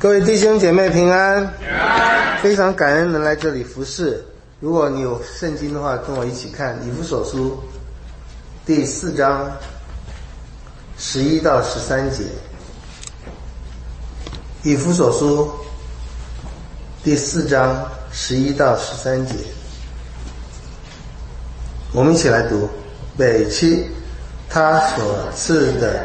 各位弟兄姐妹平安，非常感恩能来这里服侍。如果你有圣经的话，跟我一起看以弗所书第4章11到13节。以弗所书第4章11到13节，我们一起来读。北七，他所赐的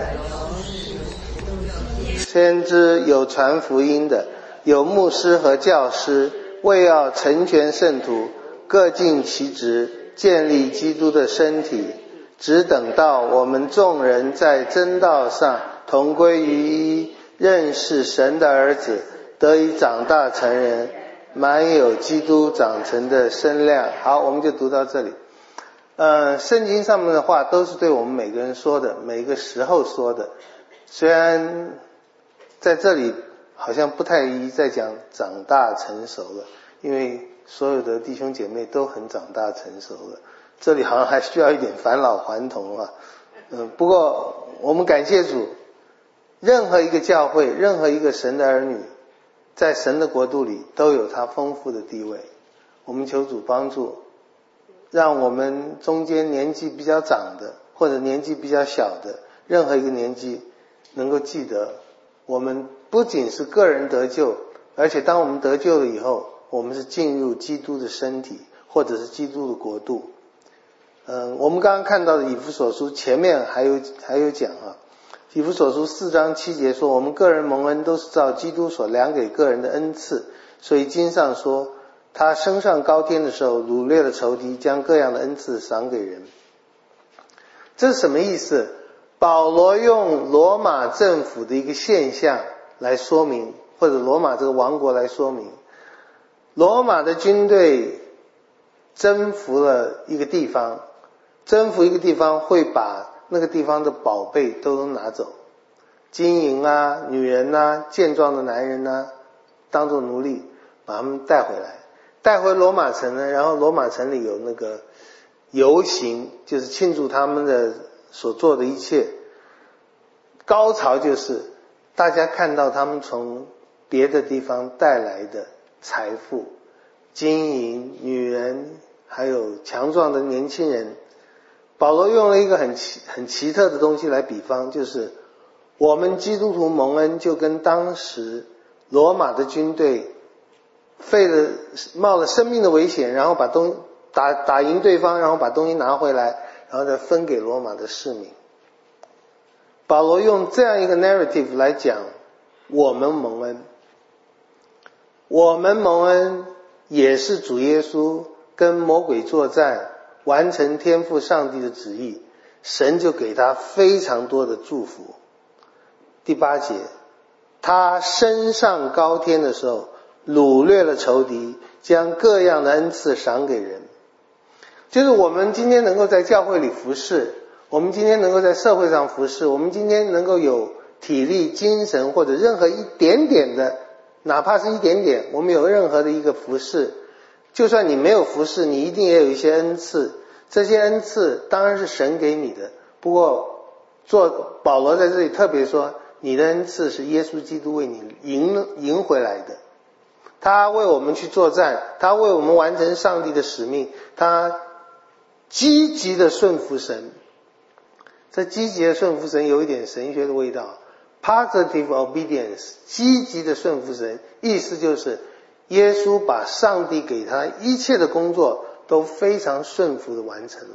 先知，有传福音的，有牧师和教师，为要成全圣徒，各尽其职，建立基督的身体，只等到我们众人在真道上同归于一，认识神的儿子，得以长大成人，满有基督长成的身量。好，我们就读到这里。圣经上面的话都是对我们每个人说的，每个时候说的。虽然在这里好像不太一再讲长大成熟了，因为所有的弟兄姐妹都很长大成熟了，这里好像还需要一点返老还童啊。不过我们感谢主，任何一个教会，任何一个神的儿女，在神的国度里都有他丰富的地位。我们求主帮助，让我们中间年纪比较长的，或者年纪比较小的，任何一个年纪能够记得，我们不仅是个人得救，而且当我们得救了以后，我们是进入基督的身体，或者是基督的国度。我们刚刚看到的以弗所书前面还有讲啊，以弗所书4章7节说，我们个人蒙恩都是照基督所量给个人的恩赐，所以经上说，他升上高天的时候，掳掠了仇敌，将各样的恩赐赏给人。这是什么意思？保罗用罗马政府的一个现象来说明，或者罗马这个王国来说明。罗马的军队征服了一个地方，征服一个地方会把那个地方的宝贝都拿走，金银啊、女人啊、健壮的男人啊，当作奴隶把他们带回来，带回罗马城呢。然后罗马城里有那个游行，就是庆祝他们的所做的一切。高潮就是大家看到他们从别的地方带来的财富，金银、女人，还有强壮的年轻人。保罗用了一个很奇特的东西来比方，就是我们基督徒蒙恩就跟当时罗马的军队冒了生命的危险，然后把打赢对方，然后把东西拿回来，然后再分给罗马的市民。保罗用这样一个 narrative 来讲我们蒙恩。我们蒙恩也是主耶稣跟魔鬼作战，完成天父上帝的旨意，神就给他非常多的祝福。第8节，他升上高天的时候，掳掠了仇敌，将各样的恩赐赏给人。就是我们今天能够在教会里服侍，我们今天能够在社会上服侍，我们今天能够有体力、精神，或者任何一点点的，哪怕是一点点，我们有任何的一个服侍，就算你没有服侍，你一定也有一些恩赐。这些恩赐当然是神给你的，不过保罗在这里特别说，你的恩赐是耶稣基督为你赢回来的。他为我们去作战，他为我们完成上帝的使命，他积极的顺服神。这积极的顺服神有一点神学的味道， positive obedience， 积极的顺服神，意思就是耶稣把上帝给他一切的工作都非常顺服的完成了。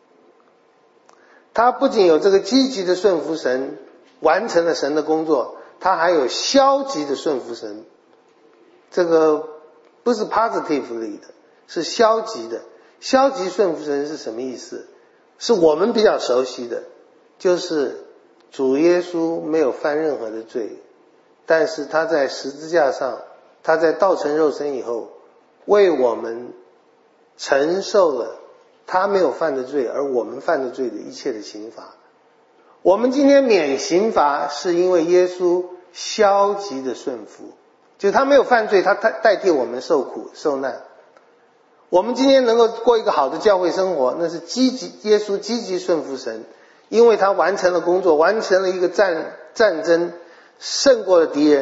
他不仅有这个积极的顺服神，完成了神的工作，他还有消极的顺服神。这个不是 positively 的，是消极的。消极顺服神是什么意思？是我们比较熟悉的，就是主耶稣没有犯任何的罪，但是他在十字架上，他在道成肉身以后，为我们承受了他没有犯的罪而我们犯的罪的一切的刑罚。我们今天免刑罚是因为耶稣消极的顺服，就是他没有犯罪，他代替我们受苦受难。我们今天能够过一个好的教会生活，那是耶稣积极顺服神，因为他完成了工作，完成了一个战争，胜过了敌人，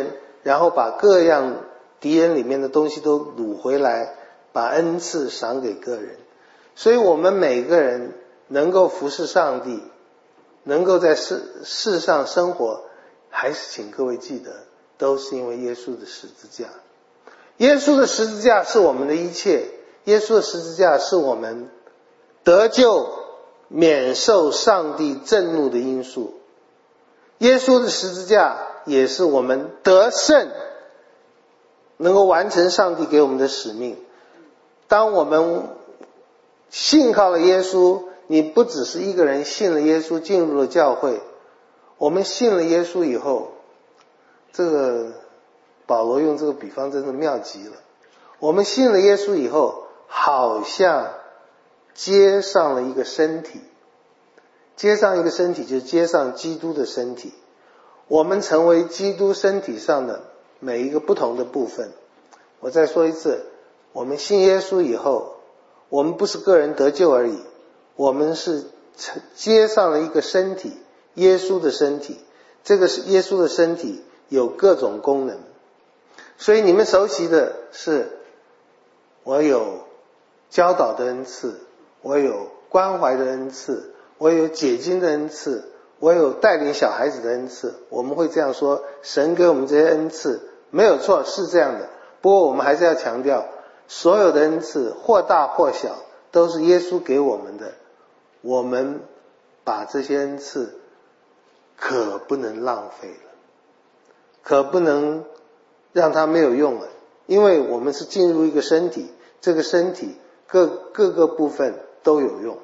然后把各样敌人里面的东西都掳回来，把恩赐赏给个人。所以我们每个人能够服侍上帝，能够在世上生活，还是请各位记得，都是因为耶稣的十字架。耶稣的十字架是我们的一切，耶稣的十字架是我们得救免受上帝震怒的因素。耶稣的十字架也是我们得胜，能够完成上帝给我们的使命。当我们信靠了耶稣，你不只是一个人信了耶稣进入了教会，我们信了耶稣以后，这个保罗用这个比方真的妙极了。我们信了耶稣以后，好像接上了一个身体，接上一个身体就是接上基督的身体，我们成为基督身体上的每一个不同的部分。我再说一次，我们信耶稣以后，我们不是个人得救而已，我们是接上了一个身体，耶稣的身体。这个是耶稣的身体有各种功能，所以你们熟悉的是，我有教导的恩赐，我有关怀的恩赐，我有解经的恩赐，我有带领小孩子的恩赐。我们会这样说，神给我们这些恩赐没有错，是这样的。不过我们还是要强调，所有的恩赐或大或小都是耶稣给我们的，我们把这些恩赐可不能浪费了，可不能让它没有用了，因为我们是进入一个身体，这个身体各个部分都有用。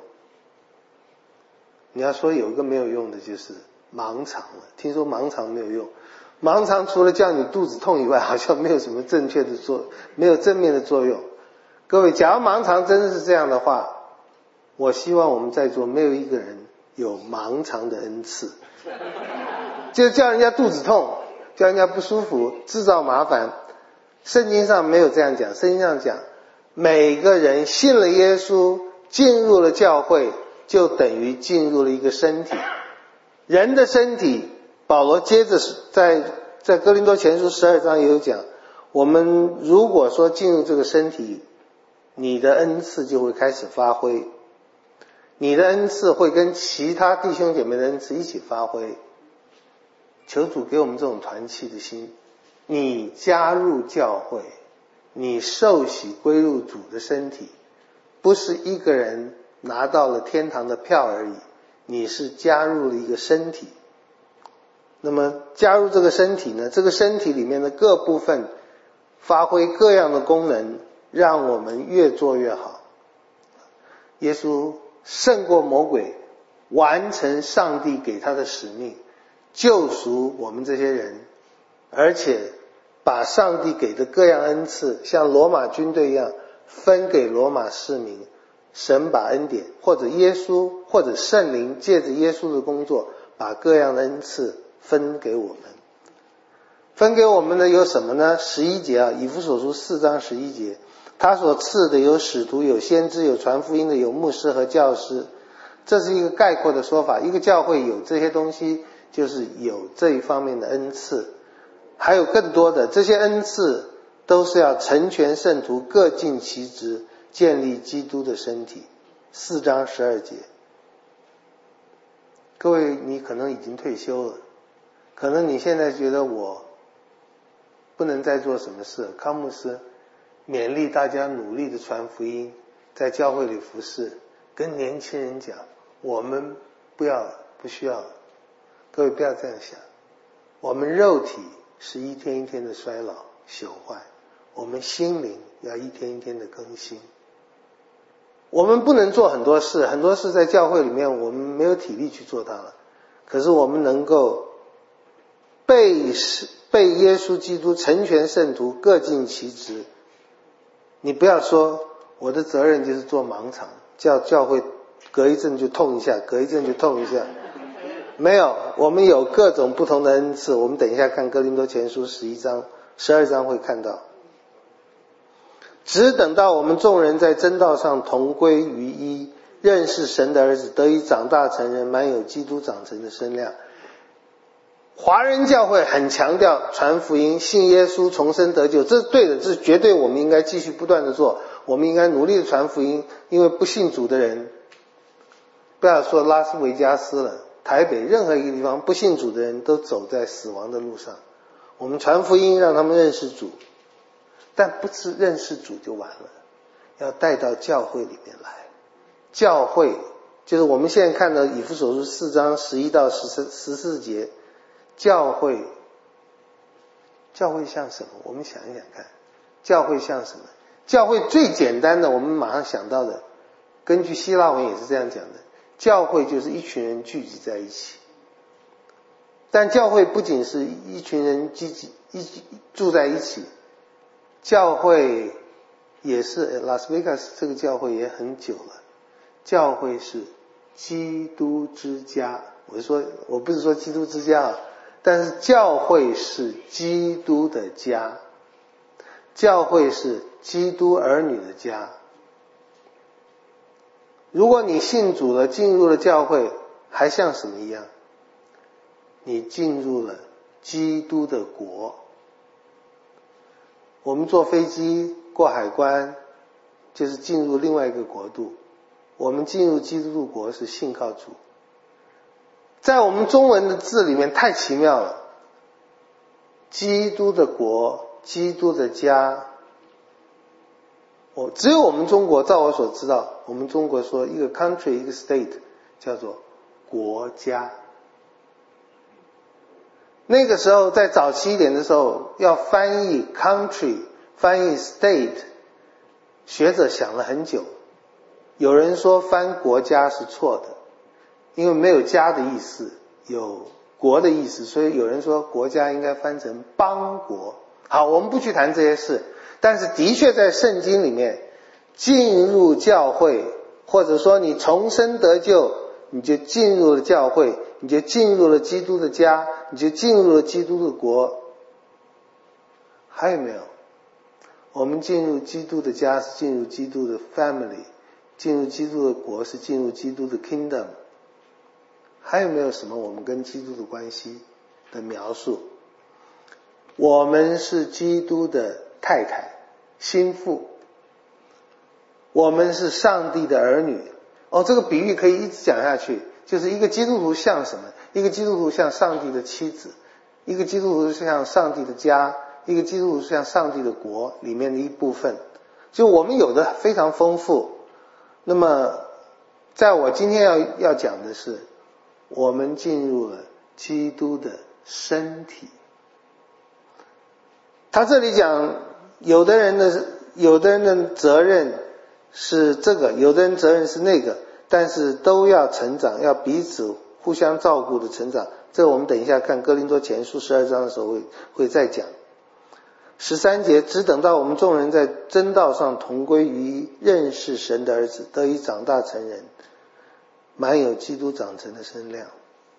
你要说有一个没有用的，就是盲肠了。听说盲肠没有用，盲肠除了叫你肚子痛以外，好像没有什么没有正面的作用。各位，假如盲肠真的是这样的话，我希望我们在座没有一个人有盲肠的恩赐，就叫人家肚子痛，叫人家不舒服，制造麻烦。圣经上没有这样讲，圣经上讲，每个人信了耶稣，进入了教会，就等于进入了一个身体。人的身体，保罗接着在哥林多前书12章也有讲，我们如果说进入这个身体，你的恩赐就会开始发挥，你的恩赐会跟其他弟兄姐妹的恩赐一起发挥。求主给我们这种团契的心，你加入教会，你受洗归入主的身体，不是一个人拿到了天堂的票而已，你是加入了一个身体。那么加入这个身体呢，这个身体里面的各部分发挥各样的功能，让我们越做越好。耶稣胜过魔鬼，完成上帝给他的使命，救赎我们这些人，而且把上帝给的各样恩赐，像罗马军队一样分给罗马市民。神把恩典，或者耶稣，或者圣灵借着耶稣的工作，把各样的恩赐分给我们。分给我们的有什么呢？11节啊，以弗所书4章11节，他所赐的有使徒，有先知，有传福音的，有牧师和教师。这是一个概括的说法，一个教会有这些东西，就是有这一方面的恩赐。还有更多的，这些恩赐都是要成全圣徒，各尽其职，建立基督的身体。4章12节。各位，你可能已经退休了，可能你现在觉得我不能再做什么事。康牧师勉励大家努力的传福音，在教会里服侍，跟年轻人讲，我们不需要。各位不要这样想，我们肉体是一天一天的衰老朽坏，我们心灵要一天一天的更新。我们不能做很多事，很多事在教会里面我们没有体力去做它了，可是我们能够被耶稣基督成全圣徒，各尽其职。你不要说我的责任就是做盲肠，叫教会隔一阵就痛一下，隔一阵就痛一下。没有，我们有各种不同的恩赐，我们等一下看哥林多前书12章会看到。只等到我们众人在真道上同归于一，认识神的儿子，得以长大成人，满有基督长成的身量。 华人教会很强调传福音，信耶稣，重生得救，这是对的，这是绝对我们应该继续不断的做，我们应该努力的传福音，因为不信主的人，不要说拉斯维加斯了，台北任何一个地方不信主的人都走在死亡的路上，我们传福音让他们认识主，但不是认识主就完了，要带到教会里面来。教会就是我们现在看到以弗所书4章11到14节，教会像什么？我们想一想看，教会像什么？教会最简单的我们马上想到的，根据希腊文也是这样讲的，教会就是一群人聚集在一起。但教会不仅是一群人住在一起，教会也是拉斯维加斯这个教会也很久了，教会是基督之家。我不是说基督之家，但是教会是基督的家，教会是基督儿女的家。如果你信主了，进入了教会，还像什么一样？你进入了基督的国。我们坐飞机过海关，就是进入另外一个国度。我们进入基督的国是信靠主。在我们中文的字里面太奇妙了，基督的国，基督的家。只有我们中国，照我所知道，我们中国说一个 country 一个 state 叫做国家。那个时候在早期一点的时候，要翻译 country 翻译 state， 学者想了很久。有人说翻国家是错的，因为没有家的意思，有国的意思，所以有人说国家应该翻成邦国。好，我们不去谈这些事，但是的确在圣经里面，进入教会，或者说你重生得救，你就进入了教会，你就进入了基督的家，你就进入了基督的国。还有没有？我们进入基督的家是进入基督的 family， 进入基督的国是进入基督的 kingdom。还有没有什么我们跟基督的关系的描述？我们是基督的太太、心腹，我们是上帝的儿女。这个比喻可以一直讲下去，就是一个基督徒像什么？一个基督徒像上帝的妻子，一个基督徒像上帝的家，一个基督徒像上帝的国里面的一部分。就我们有的非常丰富。那么在我今天要讲的是，我们进入了基督的身体。他这里讲有的人的责任是这个，有的人责任是那个，但是都要成长，要彼此互相照顾的成长。这我们等一下看哥林多前书12章的时候会再讲。13节，只等到我们众人在真道上同归于一，认识神的儿子，得以长大成人，满有基督长成的身量。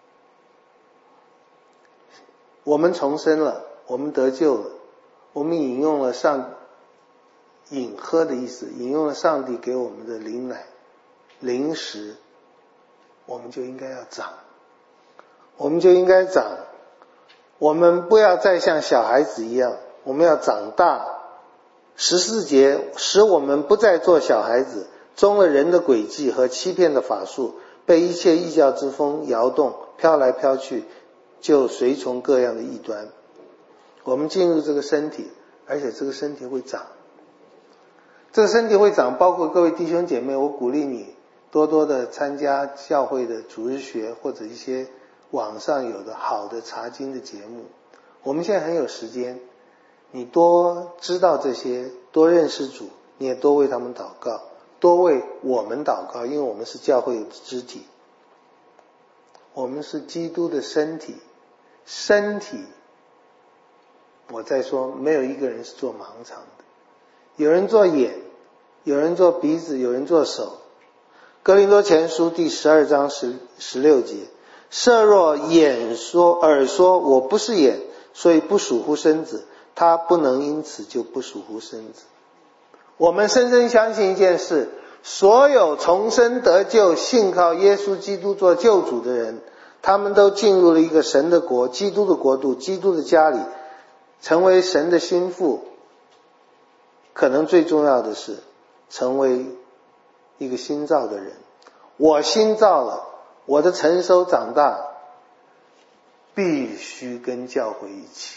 我们重生了，我们得救了，我们引用了饮喝的意思，引用了上帝给我们的灵奶、灵食，我们就应该要长，我们就应该长。我们不要再像小孩子一样，我们要长大。14节，使我们不再做小孩子，中了人的诡计和欺骗的法术，被一切异教之风摇动，飘来飘去，就随从各样的异端。我们进入这个身体，而且这个身体会长。这个身体会长，包括各位弟兄姐妹，我鼓励你多多的参加教会的主日学，或者一些网上有的好的查经的节目。我们现在很有时间，你多知道这些，多认识主，你也多为他们祷告，多为我们祷告，因为我们是教会的肢体，我们是基督的身体。身体，我再说，没有一个人是做盲肠的，有人做眼，有人做鼻子，有人做手。哥林多前书第12章16节，设若眼说耳说我不是眼，所以不属乎身子，他不能因此就不属乎身子。我们深深相信一件事，所有重生得救信靠耶稣基督做救主的人， 他们都进入了一个神的国，基督的国度，基督的家里，成为神的心腹。可能最重要的是成为一个新造的人。我新造了，我的成熟长大必须跟教会一起。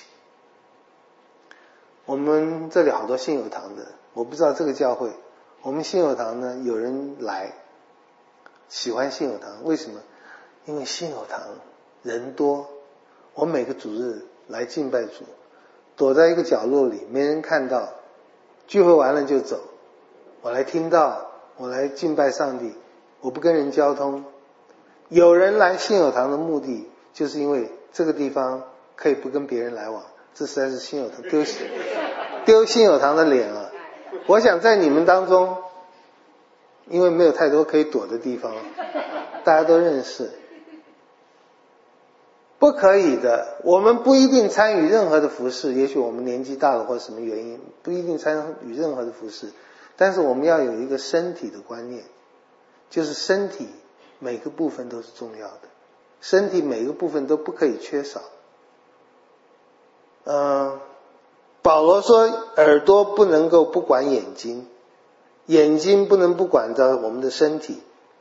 我们这里好多信友堂的，我不知道这个教会，我们信友堂呢，有人来喜欢信友堂，为什么？因为信友堂人多，我每个主日来敬拜主，躲在一个角落里，没人看到，聚会完了就走，我来听道，我来敬拜上帝，我不跟人交通。有人来信友堂的目的，就是因为这个地方可以不跟别人来往，这实在是信友堂丢信友堂的脸啊！我想在你们当中，因为没有太多可以躲的地方，大家都认识。不可以的，我们不一定参与任何的服事，也许我们年纪大了或什么原因，不一定参与任何的服事，但是我们要有一个身体的观念，就是身体每个部分都是重要的，身体每个部分都不可以缺少。保罗说耳朵不能够不管眼睛，眼睛不能不管着我们的身体，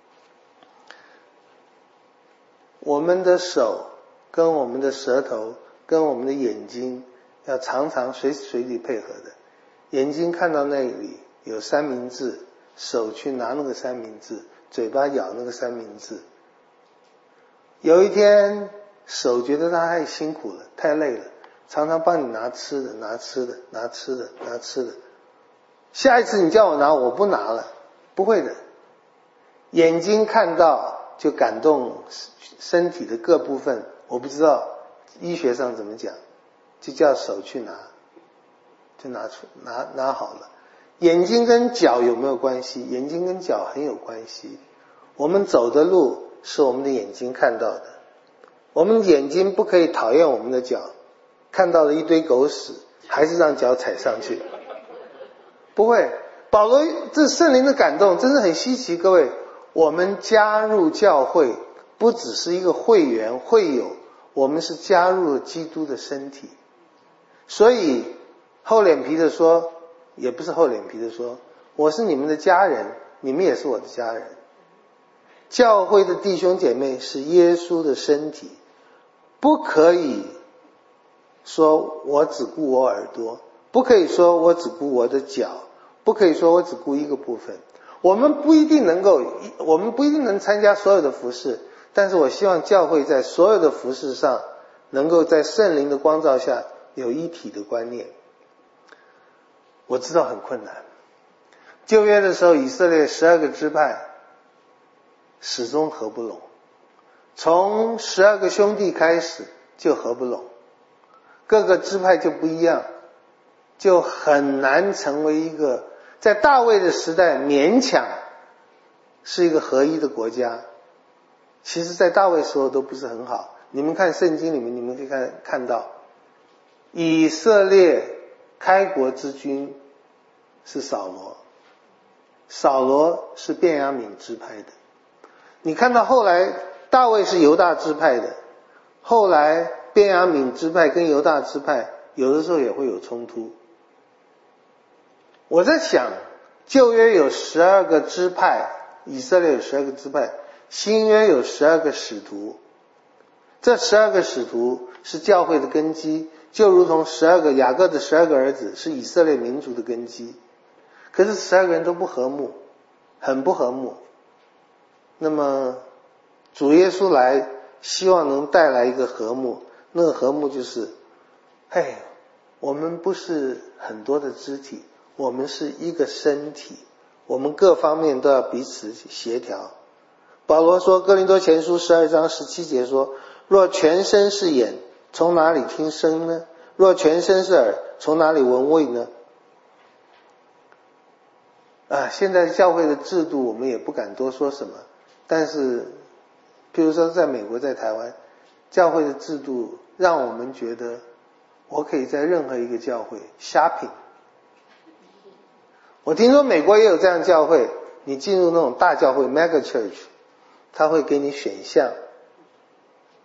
我们的手跟我们的舌头跟我们的眼睛要常常随时随地配合的。眼睛看到那里有三明治，手去拿那个三明治，嘴巴咬那个三明治。有一天手觉得他太辛苦了，太累了，常常帮你拿吃的，拿吃的，拿吃的，拿吃的。下一次你叫我拿，我不拿了，不会的。眼睛看到就感动身体的各部分，我不知道医学上怎么讲，就叫手去拿，就拿好了。眼睛跟脚有没有关系？眼睛跟脚很有关系。我们走的路是我们的眼睛看到的，我们眼睛不可以讨厌我们的脚，看到了一堆狗屎还是让脚踩上去，不会。保罗这圣灵的感动真是很稀奇，各位，我们加入教会不只是一个会员会友，我们是加入了基督的身体。所以厚脸皮的说，也不是厚脸皮的说，我是你们的家人，你们也是我的家人。教会的弟兄姐妹是耶稣的身体，不可以说我只顾我耳朵，不可以说我只顾我的脚，不可以说我只顾一个部分。我们不一定能参加所有的服事，但是我希望教会在所有的服事上能够在圣灵的光照下有一体的观念。我知道很困难，旧约的时候以色列12个支派始终合不拢，从12个兄弟开始就合不拢，各个支派就不一样，就很难成为一个在大卫的时代勉强是一个合一的国家。其实在大卫时候都不是很好，你们看圣经里面，你们可以看到以色列开国之君是扫罗，扫罗是便雅悯支派的。你看到后来大卫是犹大支派的，后来便雅悯支派跟犹大支派有的时候也会有冲突。我在想，旧约有12个支派，以色列有12个支派，新约有12个使徒，这12个使徒是教会的根基，就如同雅各的12个儿子是以色列民族的根基。可是12个人都不和睦，很不和睦。那么主耶稣来希望能带来一个和睦，那个和睦就是我们不是很多的肢体，我们是一个身体，我们各方面都要彼此协调。保罗说，哥林多前书12章17节说，若全身是眼，从哪里听声呢？若全身是耳，从哪里闻味呢？现在教会的制度我们也不敢多说什么，但是譬如说在美国在台湾，教会的制度让我们觉得我可以在任何一个教会 shopping。 我听说美国也有这样的教会，你进入那种大教会 mega church， 他会给你选项，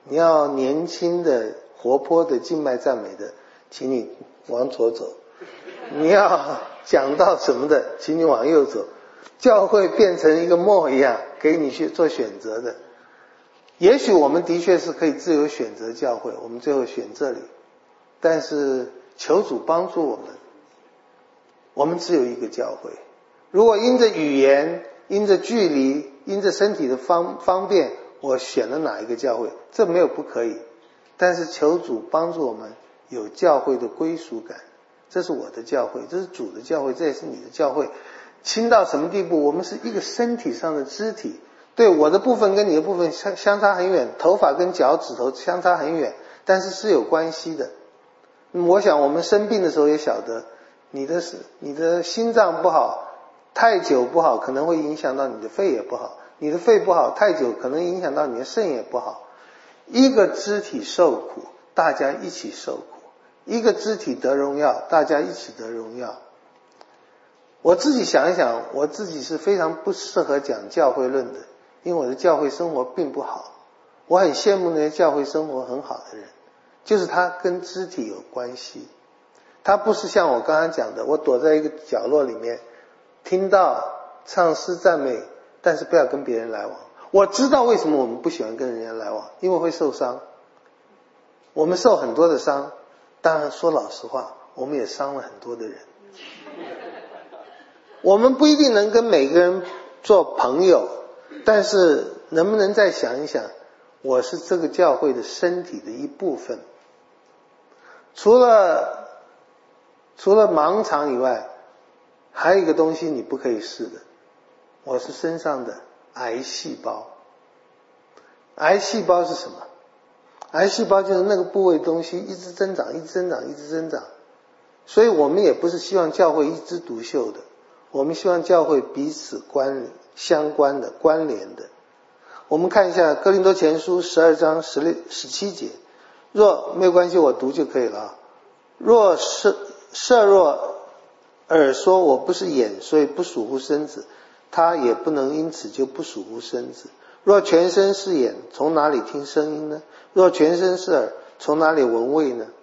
你要年轻的、活泼的、敬拜赞美的，请你往左走；你要讲到什么的，请你往右走。教会变成一个磨一样，给你去做选择的。也许我们的确是可以自由选择教会，我们最后选这里，但是求主帮助我们，我们只有一个教会。如果因着语言、因着距离、因着身体的方便，我选了哪一个教会，这没有不可以，但是求主帮助我们有教会的归属感。这是我的教会，这是主的教会，这也是你的教会。亲到什么地步，我们是一个身体上的肢体，对，我的部分跟你的部分相差很远，头发跟脚趾头相差很远，但是是有关系的。我想我们生病的时候也晓得，你的心脏不好，太久不好可能会影响到你的肺也不好，你的肺不好太久可能影响到你的肾也不好。一个肢体受苦，大家一起受苦；一个肢体得荣耀，大家一起得荣耀。我自己想一想，我自己是非常不适合讲教会论的，因为我的教会生活并不好。我很羡慕那些教会生活很好的人，就是他跟肢体有关系。他不是像我刚刚讲的，我躲在一个角落里面听到唱诗赞美，但是不要跟别人来往。我知道为什么我们不喜欢跟人家来往，因为会受伤。我们受很多的伤，当然说老实话，我们也伤了很多的人。我们不一定能跟每个人做朋友，但是能不能再想一想，我是这个教会的身体的一部分。除了盲肠以外，还有一个东西你不可以试的，我是身上的癌细胞。癌细胞是什么？癌细胞就是那个部位的东西一直增长，一直增长，一直增长。所以我们也不是希望教会一枝独秀的，我们希望教会彼此相关的、关联的。我们看一下哥林多前书12章17节，若没有关系，我读就可以了啊。若设若耳说我不是眼，所以不属乎身子，他也不能因此就不属乎身子。若全身是眼，从哪里听声音呢？若全身是耳，从哪里闻味呢？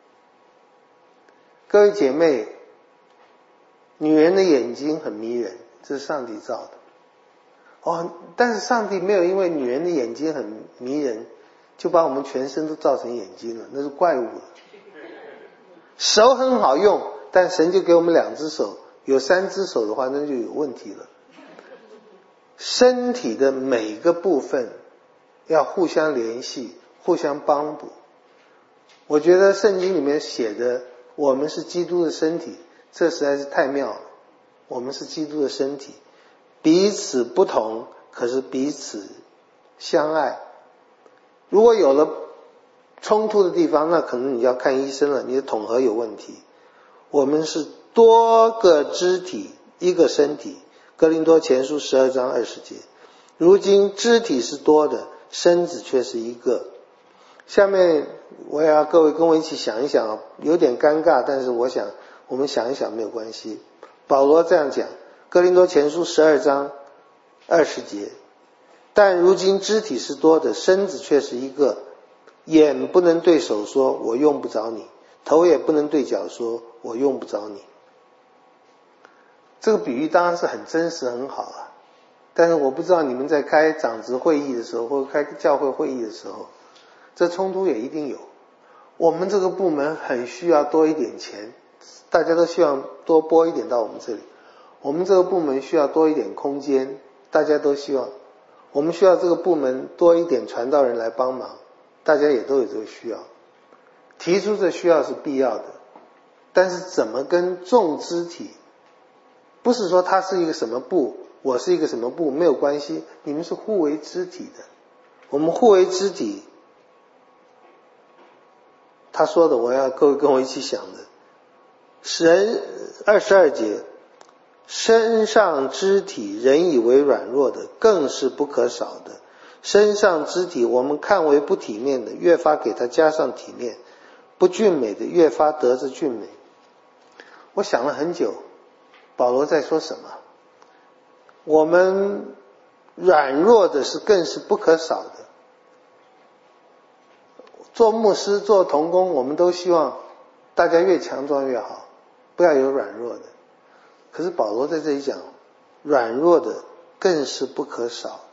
各位姐妹，女人的眼睛很迷人，这是上帝造的。但是上帝没有因为女人的眼睛很迷人，就把我们全身都造成眼睛了，那是怪物了。手很好用，但神就给我们2只手，有3只手的话，那就有问题了。身体的每个部分要互相联系，互相帮补。我觉得圣经里面写的我们是基督的身体，这实在是太妙了。我们是基督的身体，彼此不同，可是彼此相爱。如果有了冲突的地方，那可能你要看医生了，你的统合有问题。我们是多个肢体，一个身体。哥林多前书12章20节，如今肢体是多的，身子却是一个。下面我也要各位跟我一起想一想，有点尴尬，但是我想我们想一想没有关系。保罗这样讲，哥林多前书12章20节，但如今肢体是多的，身子却是一个。眼不能对手说我用不着你，头也不能对脚说我用不着你。这个比喻当然是很真实很好啊，但是我不知道你们在开长执会议的时候，或者开教会会议的时候，这冲突也一定有。我们这个部门很需要多一点钱，大家都希望多拨一点到我们这里。我们这个部门需要多一点空间，大家都希望。我们需要这个部门多一点传道人来帮忙，大家也都有这个需要。提出这需要是必要的，但是怎么跟众肢体，不是说他是一个什么部，我是一个什么部，没有关系，你们是互为肢体的。我们互为肢体，他说的我要各位跟我一起想的，神22节，身上肢体人以为软弱的，更是不可少的。身上肢体我们看为不体面的，越发给它加上体面；不俊美的，越发得着俊美。我想了很久，保罗在说什么？我们软弱的是更是不可少的。 做牧师做同工，我们都希望大家越强壮越好，不要有软弱的。可是保罗在这里讲，软弱的更是不可少的。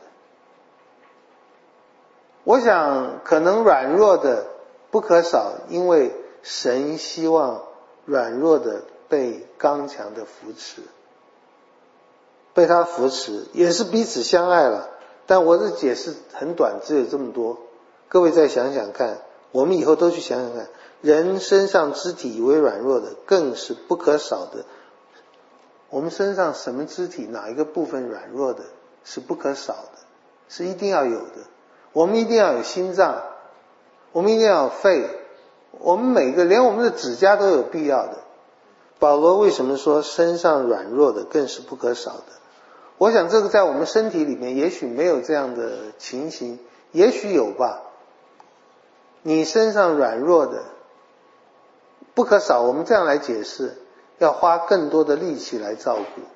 我想可能软弱的不可少，因为神希望软弱的被刚强的扶持，被他扶持也是彼此相爱了。但我的解释很短，只有这么多。各位再想想看，我们以后都去想想看，人身上肢体以为软弱的更是不可少的。我们身上什么肢体哪一个部分软弱的是不可少的，是一定要有的。我们一定要有心脏，我们一定要有肺，我们每个连我们的指甲都有必要的。保罗为什么说身上软弱的更是不可少的？我想这个在我们身体里面也许没有这样的情形，也许有吧。你身上软弱的不可少，我们这样来解释，要花更多的力气来照顾。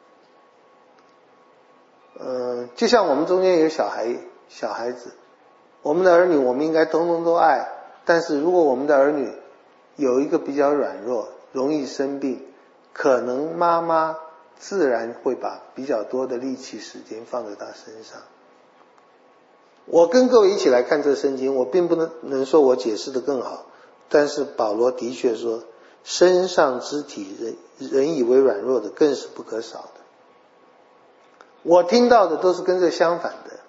就像我们中间有小孩子，我们的儿女我们应该通通都爱，但是如果我们的儿女有一个比较软弱，容易生病，可能妈妈自然会把比较多的力气时间放在他身上。我跟各位一起来看这圣经，我并不能说我解释得更好，但是保罗的确说身上肢体人以为软弱的更是不可少的。我听到的都是跟这相反的。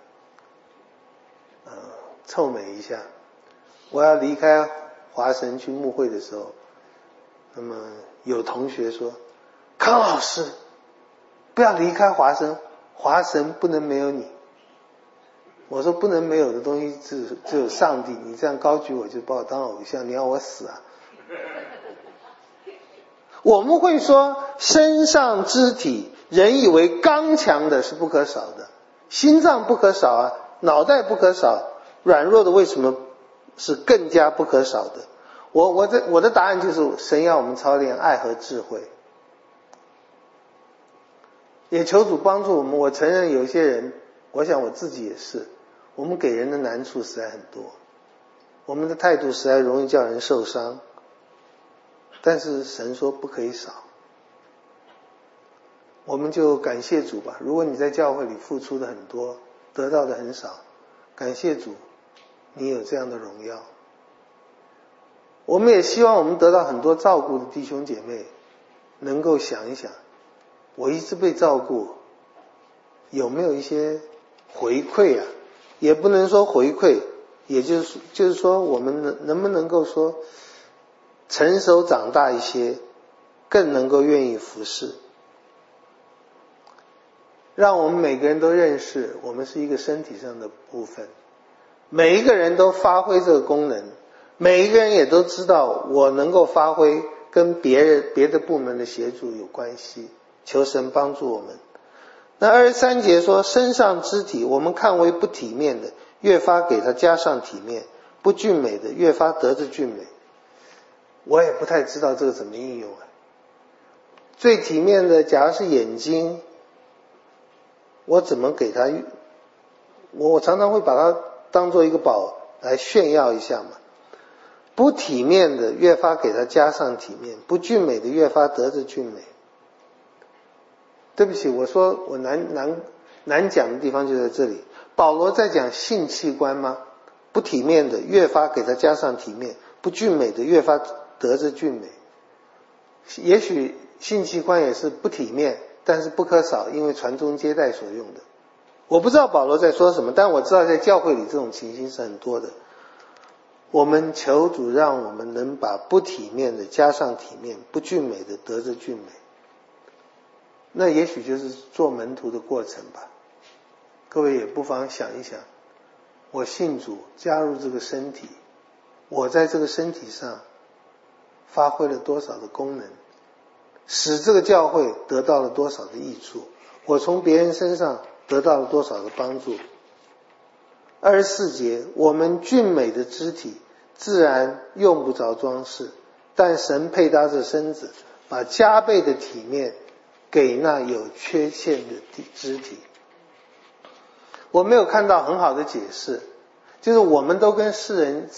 凑美一下，我要离开华神去牧会的时候，那么有同学说，康老师不要离开华神，华神不能没有你。我说不能没有的东西只有上帝，你这样高举我就把我当偶像，你要我死啊。我们会说身上肢体人以为刚强的是不可少的，心脏不可少啊，脑袋不可少，软弱的为什么是更加不可少的？我的答案就是神要我们操练爱和智慧，也求主帮助我们。我承认有些人，我想我自己也是，我们给人的难处实在很多，我们的态度实在容易叫人受伤，但是神说不可以少，我们就感谢主吧。如果你在教会里付出的很多，得到的很少，感谢主你有这样的荣耀。我们也希望我们得到很多照顾的弟兄姐妹能够想一想，我一直被照顾，有没有一些回馈啊？也不能说回馈，也就是说我们能不能够说成熟长大一些，更能够愿意服侍，让我们每个人都认识我们是一个身体上的部分，每一个人都发挥这个功能，每一个人也都知道我能够发挥跟别的部门的协助有关系，求神帮助我们。那23节说身上肢体我们看为不体面的，越发给它加上体面，不俊美的越发得着俊美。我也不太知道这个怎么应用啊。最体面的假如是眼睛，我怎么给它，我常常会把它当做一个宝来炫耀一下嘛。不体面的越发给它加上体面，不俊美的越发得着俊美。对不起，我说我难讲的地方就在这里。保罗在讲性器官吗？不体面的越发给它加上体面，不俊美的越发得着俊美。也许性器官也是不体面，但是不可少，因为传宗接代所用的。我不知道保罗在说什么，但我知道在教会里这种情形是很多的。我们求主让我们能把不体面的加上体面，不俊美的得着俊美。那也许就是做门徒的过程吧。各位也不妨想一想，我信主加入这个身体，我在这个身体上发挥了多少的功能，使这个教会得到了多少的益处，我从别人身上得到了多少的帮助。24节，我们俊美的肢体自然用不着装饰，但神配搭着身子，把加倍的体面给那有缺陷的肢体。我没有看到很好的解释，就是我们都跟世人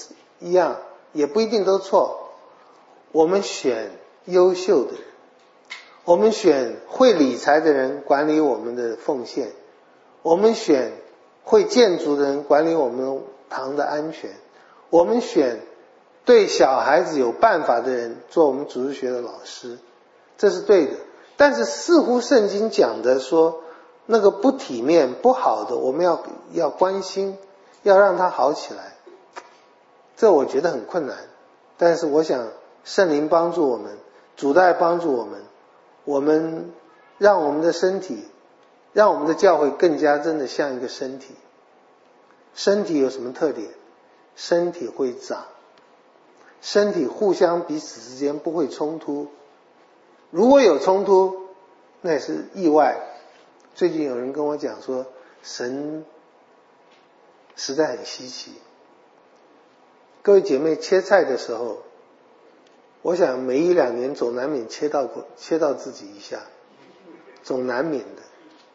一样，也不一定都错。我们选优秀的人，我们选会理财的人管理我们的奉献，我们选会建筑的人管理我们堂的安全，我们选对小孩子有办法的人做我们主日学的老师，这是对的。但是似乎圣经讲的说，那个不体面不好的，我们要关心，要让他好起来，这我觉得很困难。但是我想圣灵帮助我们，主带帮助我们，我们让我们的身体，让我们的教会更加真的像一个身体。身体有什么特点？身体会长，身体互相彼此之间不会冲突，如果有冲突那也是意外。最近有人跟我讲说，神实在很稀奇。各位姐妹，切菜的时候，我想每1-2年总难免切到自己一下，总难免的。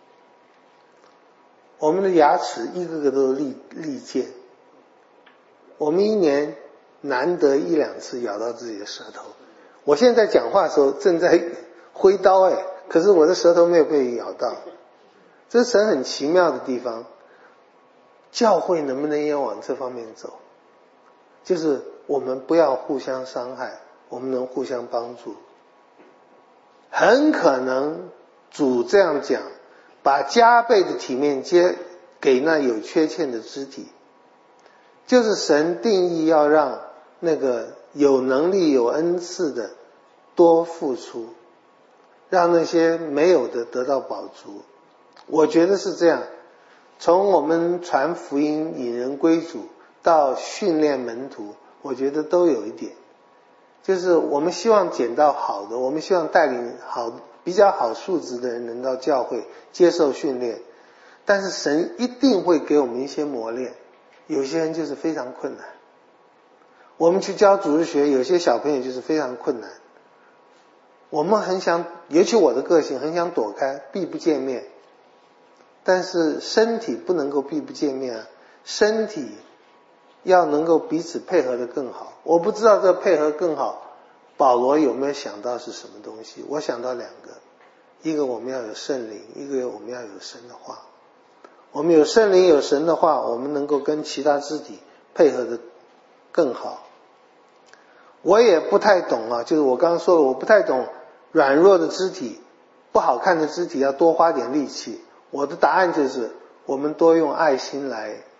我们的牙齿一个个都利剑，我们1年难得1-2次咬到自己的舌头。我现在讲话的时候正在挥刀可是我的舌头没有被咬到，这是神很奇妙的地方。教会能不能也往这方面走？就是我们不要互相伤害，我们能互相帮助。很可能主这样讲，把加倍的体面给那有缺陷的肢体，就是神定义要让那个有能力有恩赐的多付出，让那些没有的得到饱足。我觉得是这样。从我们传福音引人归主到训练门徒，我觉得都有一点，就是我们希望捡到好的，我们希望带领比较好素质的人能到教会接受训练，但是神一定会给我们一些磨练。有些人就是非常困难，我们去教主日学，有些小朋友就是非常困难，我们很想，尤其我的个性很想躲开，避不见面。但是身体不能够避不见面身体要能够彼此配合得更好。我不知道这配合更好，保罗有没有想到是什么东西？我想到2个，一个我们要有圣灵，一个我们要有神的话。我们有圣灵有神的话，我们能够跟其他肢体配合得更好。我也不太懂就是我刚刚说了，我不太懂软弱的肢体，不好看的肢体要多花点力气。我的答案就是，我们多用爱心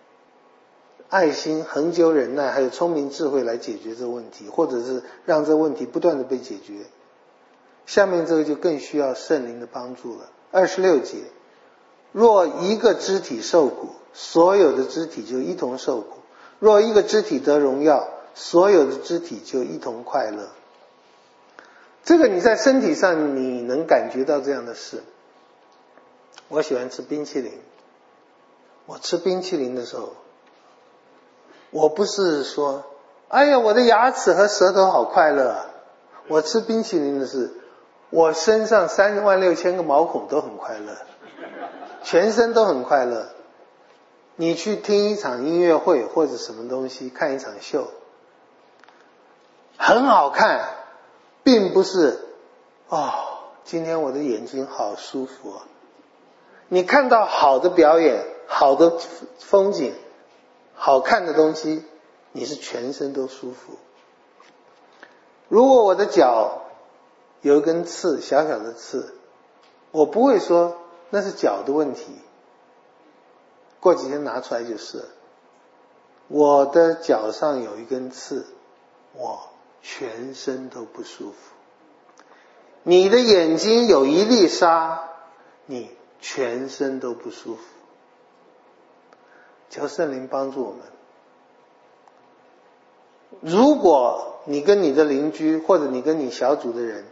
恒久忍耐还有聪明智慧来解决这个问题，或者是让这个问题不断的被解决。下面这个就更需要圣灵的帮助了。26节，若一个肢体受苦，所有的肢体就一同受苦；若一个肢体得荣耀，所有的肢体就一同快乐。这个你在身体上你能感觉到这样的事。我喜欢吃冰淇淋，我吃冰淇淋的时候，我不是说哎呀我的牙齿和舌头好快乐我吃冰淇淋的是我身上36000个毛孔都很快乐，全身都很快乐。你去听一场音乐会或者什么东西，看一场秀，很好看，并不是今天我的眼睛好舒服你看到好的表演，好的风景，好看的东西，你是全身都舒服。如果我的脚有一根刺，小小的刺，我不会说那是脚的问题，过几天拿出来就是。我的脚上有一根刺，我全身都不舒服。你的眼睛有一粒沙，你全身都不舒服。求圣灵帮助我们。如果你跟你的邻居或者你跟你小组的人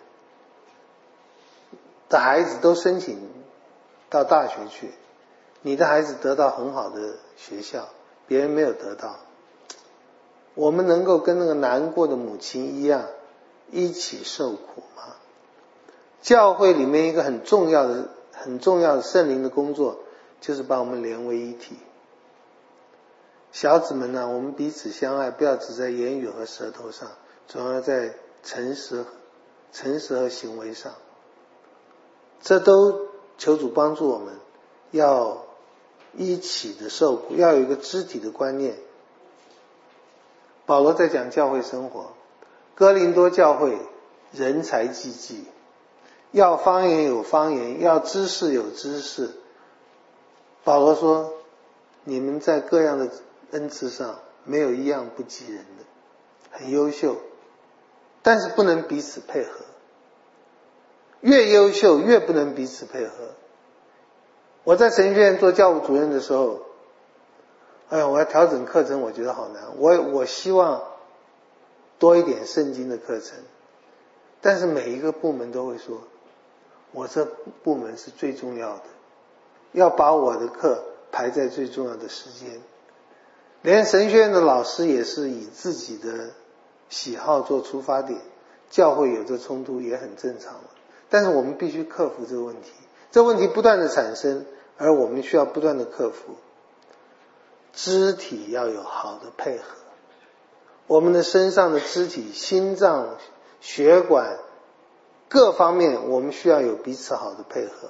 的孩子都申请到大学去，你的孩子得到很好的学校，别人没有得到，我们能够跟那个难过的母亲一样一起受苦吗？教会里面一个很重要的圣灵的工作，就是把我们连为一体。 小子们啊，我们彼此相爱，不要只在言语和舌头上，总要在诚实和行为上。这都求主帮助我们，要一起的受苦，要有一个肢体的观念。保罗在讲教会生活，哥林多教会人才济济，要方言有方言，要知识有知识。保罗说，你们在各样的恩赐上没有一样不及人的，很优秀，但是不能彼此配合。越优秀越不能彼此配合。我在神学院做教务主任的时候，我要调整课程，我觉得好难。我希望多一点圣经的课程，但是每一个部门都会说，我这部门是最重要的，要把我的课排在最重要的时间。连神学院的老师也是以自己的喜好做出发点，教会有这冲突也很正常了。但是我们必须克服这个问题，这个问题不断的产生，而我们需要不断的克服。肢体要有好的配合，我们的身上的肢体，心脏、血管各方面，我们需要有彼此好的配合。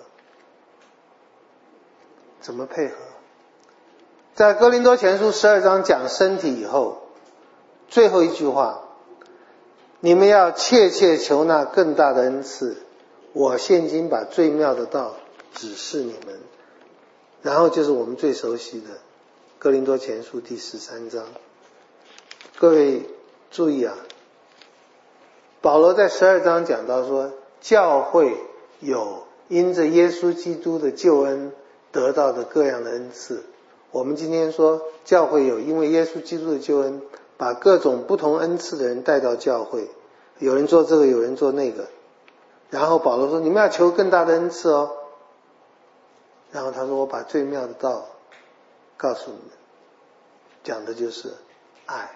怎么配合？在哥林多前书12章讲身体以后，最后一句话，你们要切切求那更大的恩赐，我现今把最妙的道指示你们。然后就是我们最熟悉的哥林多前书第13章。各位注意啊，保罗在12章讲到说，教会有因着耶稣基督的救恩得到的各样的恩赐。我们今天说教会有因为耶稣基督的救恩把各种不同恩赐的人带到教会，有人做这个，有人做那个。然后保罗说，你们要求更大的恩赐哦。然后他说，我把最妙的道告诉你们，讲的就是爱。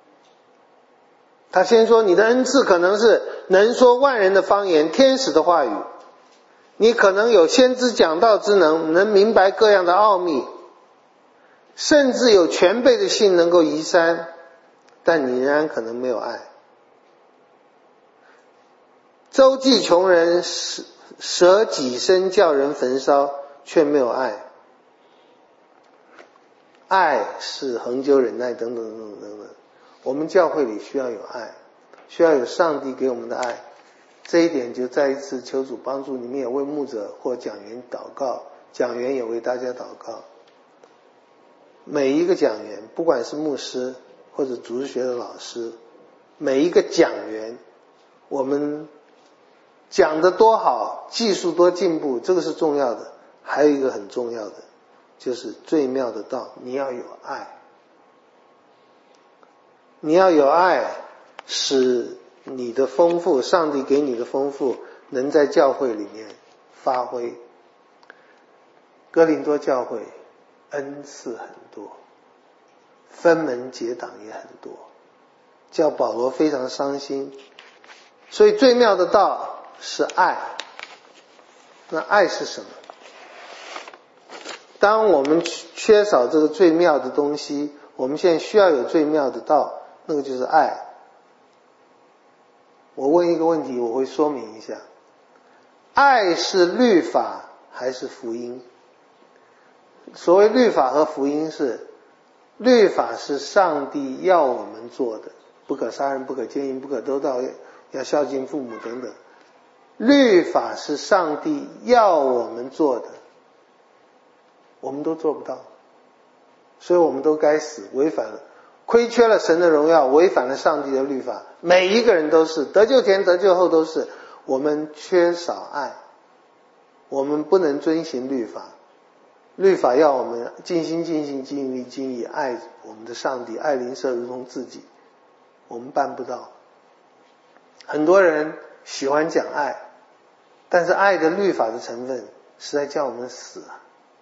他先说，你的恩赐可能是能说万人的方言，天使的话语，你可能有先知讲道之能，能明白各样的奥秘，甚至有全备的信能够移山，但你仍然可能没有爱。周济穷人，舍己身叫人焚烧，却没有爱。爱是恒久忍耐，等等等等等等。我们教会里需要有爱，需要有上帝给我们的爱。这一点就再一次求主帮助，你们也为牧者或讲员祷告，讲员也为大家祷告。每一个讲员，不管是牧师或者主日学的老师，每一个讲员，我们讲得多好，技术多进步，这个是重要的。还有一个很重要的，就是最妙的道，你要有爱。你要有爱，使你的丰富，上帝给你的丰富能在教会里面发挥。哥林多教会恩赐很多，分门结党也很多，叫保罗非常伤心。所以最妙的道是爱。那爱是什么？当我们缺少这个最妙的东西，我们现在需要有最妙的道，那个就是爱。我问一个问题，我会说明一下，爱是律法还是福音？所谓律法和福音是，律法是上帝要我们做的，不可杀人，不可奸淫，不可偷盗，要孝敬父母等等。律法是上帝要我们做的，我们都做不到，所以我们都该死，违反了，亏缺了神的荣耀，违反了上帝的律法。每一个人都是，得救前得救后都是。我们缺少爱，我们不能遵行律法。律法要我们尽心尽性尽力尽意爱我们的上帝，爱邻舍如同自己，我们办不到。很多人喜欢讲爱，但是爱的律法的成分是在叫我们死啊。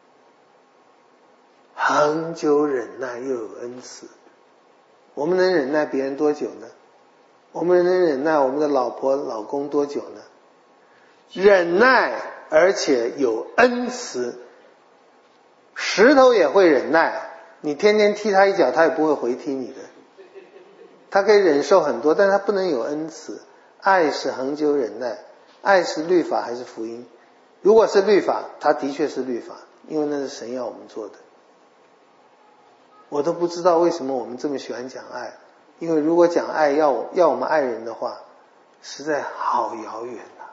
恒久忍耐又有恩慈，我们能忍耐别人多久呢？我们能忍耐我们的老婆老公多久呢？忍耐而且有恩慈，石头也会忍耐， 你天天踢他一脚，他也不会回踢你的。他可以忍受很多，但是他不能有恩慈。爱是恒久忍耐，爱是律法还是福音？如果是律法，它的确是律法，因为那是神要我们做的。我都不知道为什么我们这么喜欢讲爱，因为如果讲爱要我们爱人的话，实在好遥远啊。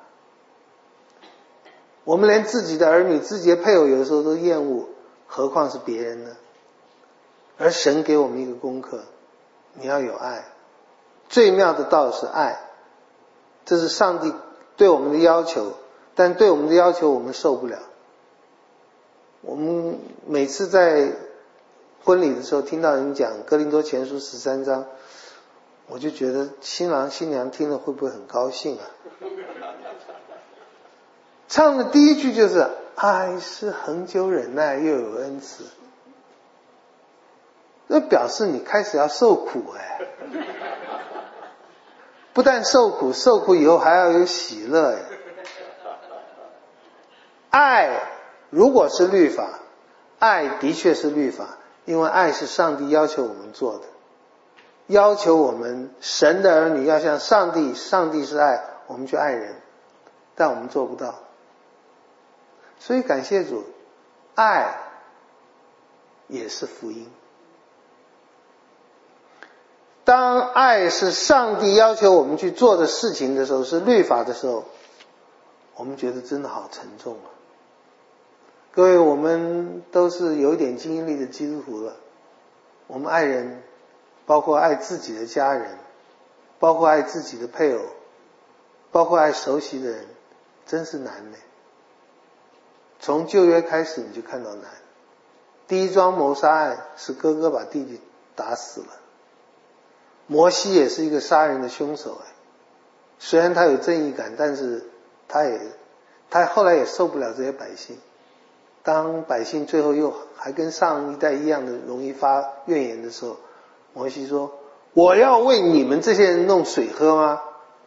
我们连自己的儿女、自己的配偶有的时候都厌恶，何况是别人呢？而神给我们一个功课，你要有爱。最妙的道是爱，这是上帝对我们的要求，但对我们的要求我们受不了。我们每次在婚礼的时候听到人讲哥林多前书13章，我就觉得新郎新娘听了会不会很高兴啊？唱的第一句就是爱是恒久忍耐又有恩慈，那表示你开始要受苦不但受苦，受苦以后还要有喜乐爱如果是律法，爱的确是律法，因为爱是上帝要求我们做的，要求我们神的儿女要像上帝，上帝是爱，我们去爱人，但我们做不到。所以感谢主，爱也是福音。当爱是上帝要求我们去做的事情的时候，是律法的时候，我们觉得真的好沉重啊。各位，我们都是有一点经历的基督徒了，我们爱人，包括爱自己的家人，包括爱自己的配偶，包括爱熟悉的人，真是难呢。从旧约开始你就看到难。第一桩谋杀案是哥哥把弟弟打死了，摩西也是一个杀人的凶手虽然他有正义感，但是他后来也受不了这些百姓。当百姓最后又还跟上一代一样的容易发怨言的时候，摩西说，我要为你们这些人弄水喝吗？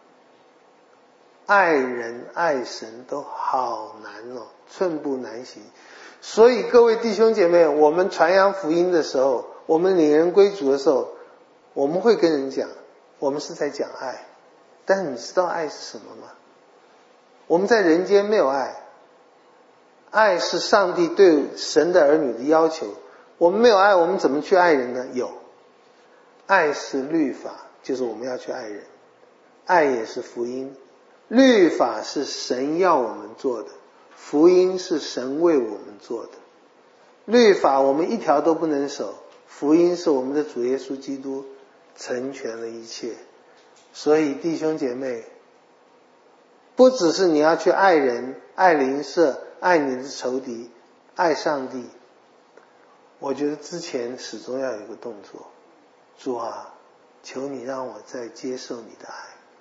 爱人爱神都好难寸步难行。所以各位弟兄姐妹，我们传扬福音的时候，我们领人归主的时候，我们会跟人讲，我们是在讲爱。但是你知道爱是什么吗？我们在人间没有爱，爱是上帝对神的儿女的要求。我们没有爱，我们怎么去爱人呢？有。爱是律法，就是我们要去爱人。爱也是福音。律法是神要我们做的，福音是神为我们做的。律法我们一条都不能守，福音是我们的主耶稣基督成全了一切。所以弟兄姐妹，不只是你要去爱人、爱邻舍、爱你的仇敌、爱上帝，我觉得之前始终要有一个动作，主啊，求你让我再接受你的爱。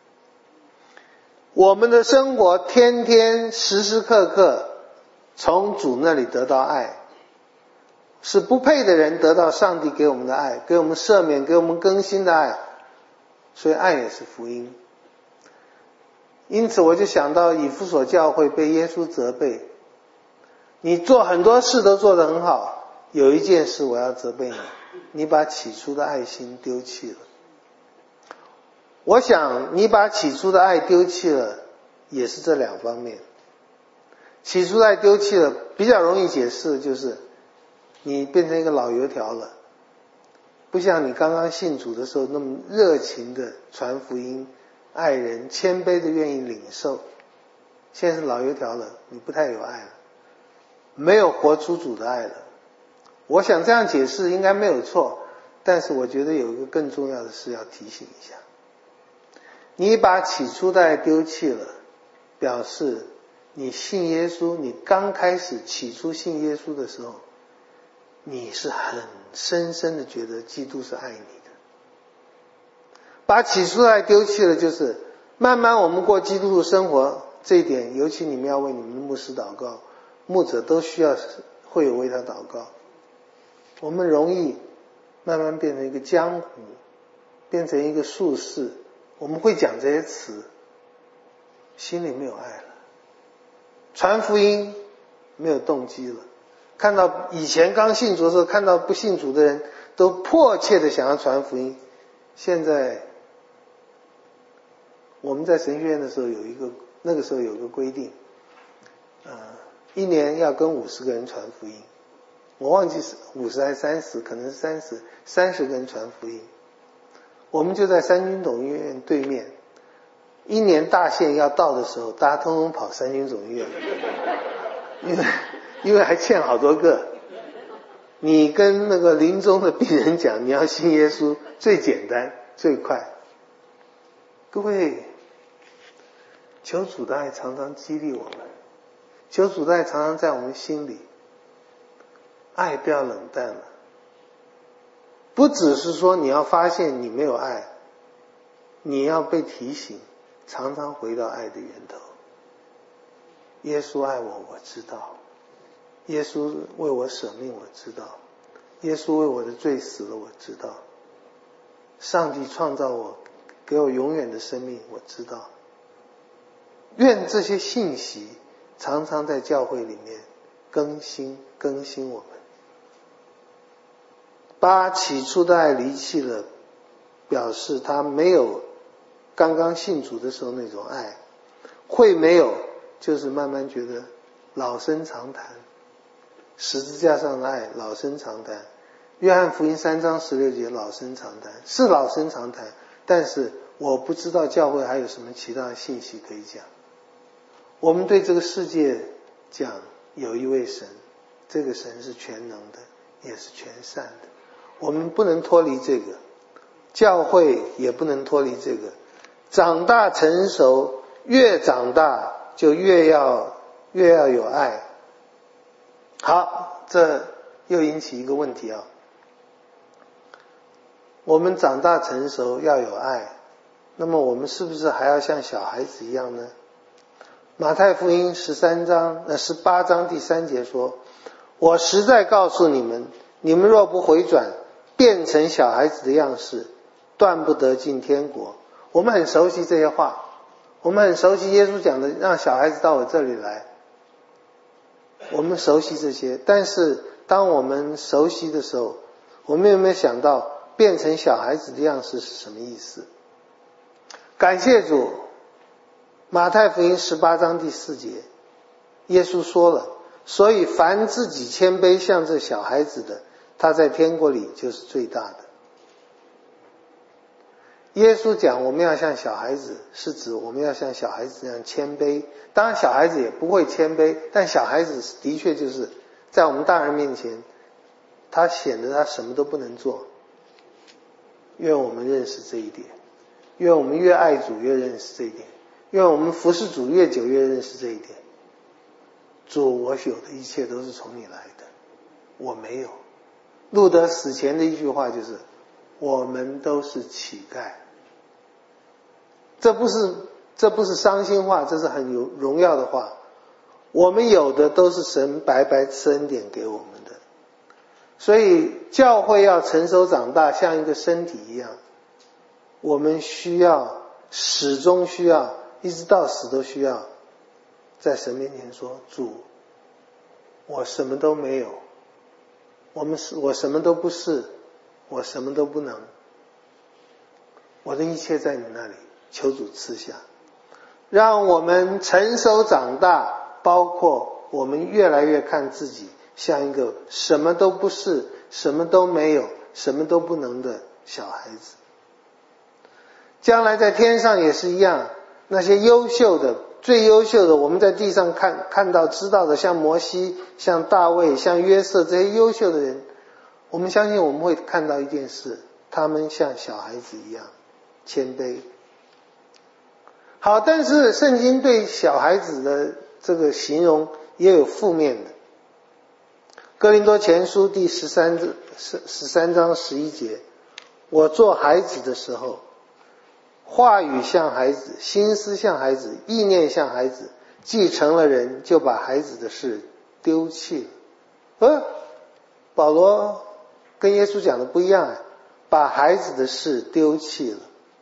我们的生活天天时时刻刻从主那里得到爱，使不配的人得到上帝给我们的爱，给我们赦免，给我们更新的爱。所以爱也是福音。因此我就想到以弗所教会被耶稣责备，你做很多事都做得很好，有一件事我要责备你，你把起初的爱心丢弃了。我想你把起初的爱丢弃了，也是这两方面。起初的爱丢弃了，比较容易解释的就是你变成一个老油条了，不像你刚刚信主的时候那么热情的传福音、爱人、谦卑的愿意领受。现在是老油条了，你不太有爱了，没有活出主的爱了。我想这样解释应该没有错，但是我觉得有一个更重要的事要提醒一下。你把起初的爱丢弃了，表示你信耶稣，你刚开始起初信耶稣的时候，你是很深深的觉得基督是爱你的。把起初的爱丢弃了，就是慢慢我们过基督徒生活，这一点尤其你们要为你们的牧师祷告，牧者都需要会有为他祷告。我们容易慢慢变成一个江湖，变成一个术士，我们会讲这些词，心里没有爱了，传福音没有动机了， 看到以前刚信主的时候，看到不信主的人都迫切的想要传福音。现在我们在神学院的时候那个时候有个规定，一年要跟50个人传福音，我忘记是50还是30，可能是30个人传福音。我们就在三军总医院对面，一年大限要到的时候，大家通通跑三军总医院，因为还欠好多个。你跟那个临终的病人讲你要信耶稣，最简单最快。各位，求主的爱常常激励我们，求主的爱常常在我们心里，爱不要冷淡了。不只是说你要发现你没有爱，你要被提醒，常常回到爱的源头。耶稣爱我，我知道；耶稣为我舍命，我知道；耶稣为我的罪死了，我知道；上帝创造我，给我永远的生命，我知道。愿这些信息常常在教会里面更新我们。把起初的爱离弃了，表示他没有刚刚信主的时候那种爱，会没有就是慢慢觉得老生常谈，十字架上的爱老生常谈。约翰福音3章16节老生常谈，是老生常谈，但是我不知道教会还有什么其他的信息可以讲。我们对这个世界讲有一位神，这个神是全能的，也是全善的，我们不能脱离这个，教会也不能脱离这个。长大成熟，越长大就越要有爱。好，这又引起一个问题啊，我们长大成熟要有爱，那么我们是不是还要像小孩子一样呢？马太福音18章第3节说，我实在告诉你们，你们若不回转，变成小孩子的样式，断不得进天国。我们很熟悉这些话，我们很熟悉耶稣讲的让小孩子到我这里来，我们熟悉这些。但是当我们熟悉的时候，我们有没有想到变成小孩子的样式是什么意思？感谢主，马太福音18章第4节，耶稣说了，所以凡自己谦卑像这小孩子的，他在天国里就是最大的。耶稣讲我们要像小孩子，是指我们要像小孩子那样谦卑。当然小孩子也不会谦卑，但小孩子的确就是在我们大人面前，他显得他什么都不能做。愿我们认识这一点，愿我们越爱主越认识这一点，愿我们服侍主越久越认识这一点。主，我有的一切都是从你来的，我没有。路德死前的一句话就是，我们都是乞丐。这不是伤心话，这是很有荣耀的话。我们有的都是神白白赐恩典给我们的。所以教会要成熟长大，像一个身体一样，我们始终需要，一直到死都需要在神面前说，主，我什么都没有，我什么都不是，我什么都不能，我的一切在你那里，求主赐下。让我们成熟长大，包括我们越来越看自己像一个什么都不是，什么都没有，什么都不能的小孩子。将来在天上也是一样，那些优秀的，最优秀的，我们在地上看到知道的，像摩西，像大卫，像约瑟，这些优秀的人，我们相信我们会看到一件事，他们像小孩子一样谦卑。好，但是圣经对小孩子的这个形容也有负面的。哥林多前书第13章11节，我做孩子的时候，话语像孩子，心思像孩子，意念像孩子，既成了人，就把孩子的事丢弃了。保罗跟耶稣讲的不一样，把孩子的事丢弃了。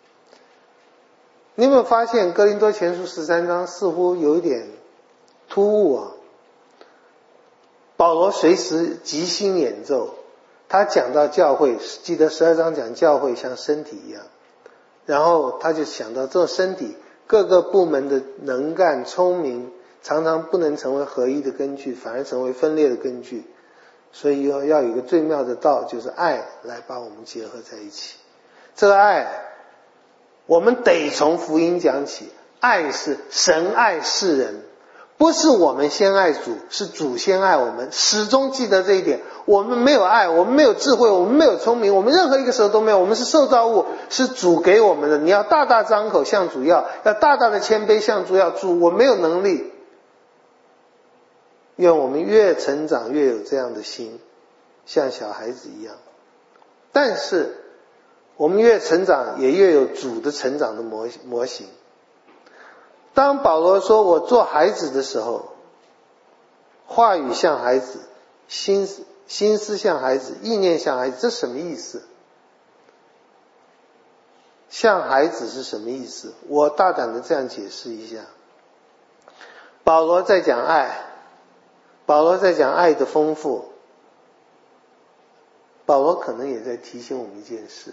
你有没有发现哥林多前书13章似乎有一点突兀啊？ 保罗随时即兴演奏，他讲到教会，记得12章讲教会像身体一样，然后他就想到这种身体各个部门的能干聪明常常不能成为合一的根据，反而成为分裂的根据，所以要有一个最妙的道，就是爱来把我们结合在一起。这个爱我们得从福音讲起，爱是神爱世人，不是我们先爱主，是主先爱我们，始终记得这一点。我们没有爱，我们没有智慧，我们没有聪明，我们任何一个时候都没有，我们是受造物，是主给我们的。你要大大张口向主要大大的谦卑向主要，主我没有能力。愿我们越成长越有这样的心，像小孩子一样。但是我们越成长也越有主的成长的模型。当保罗说我做孩子的时候，话语像孩子，心思像孩子，意念像孩子，这什么意思？像孩子是什么意思？我大胆的这样解释一下。保罗在讲爱，保罗在讲爱的丰富，保罗可能也在提醒我们一件事。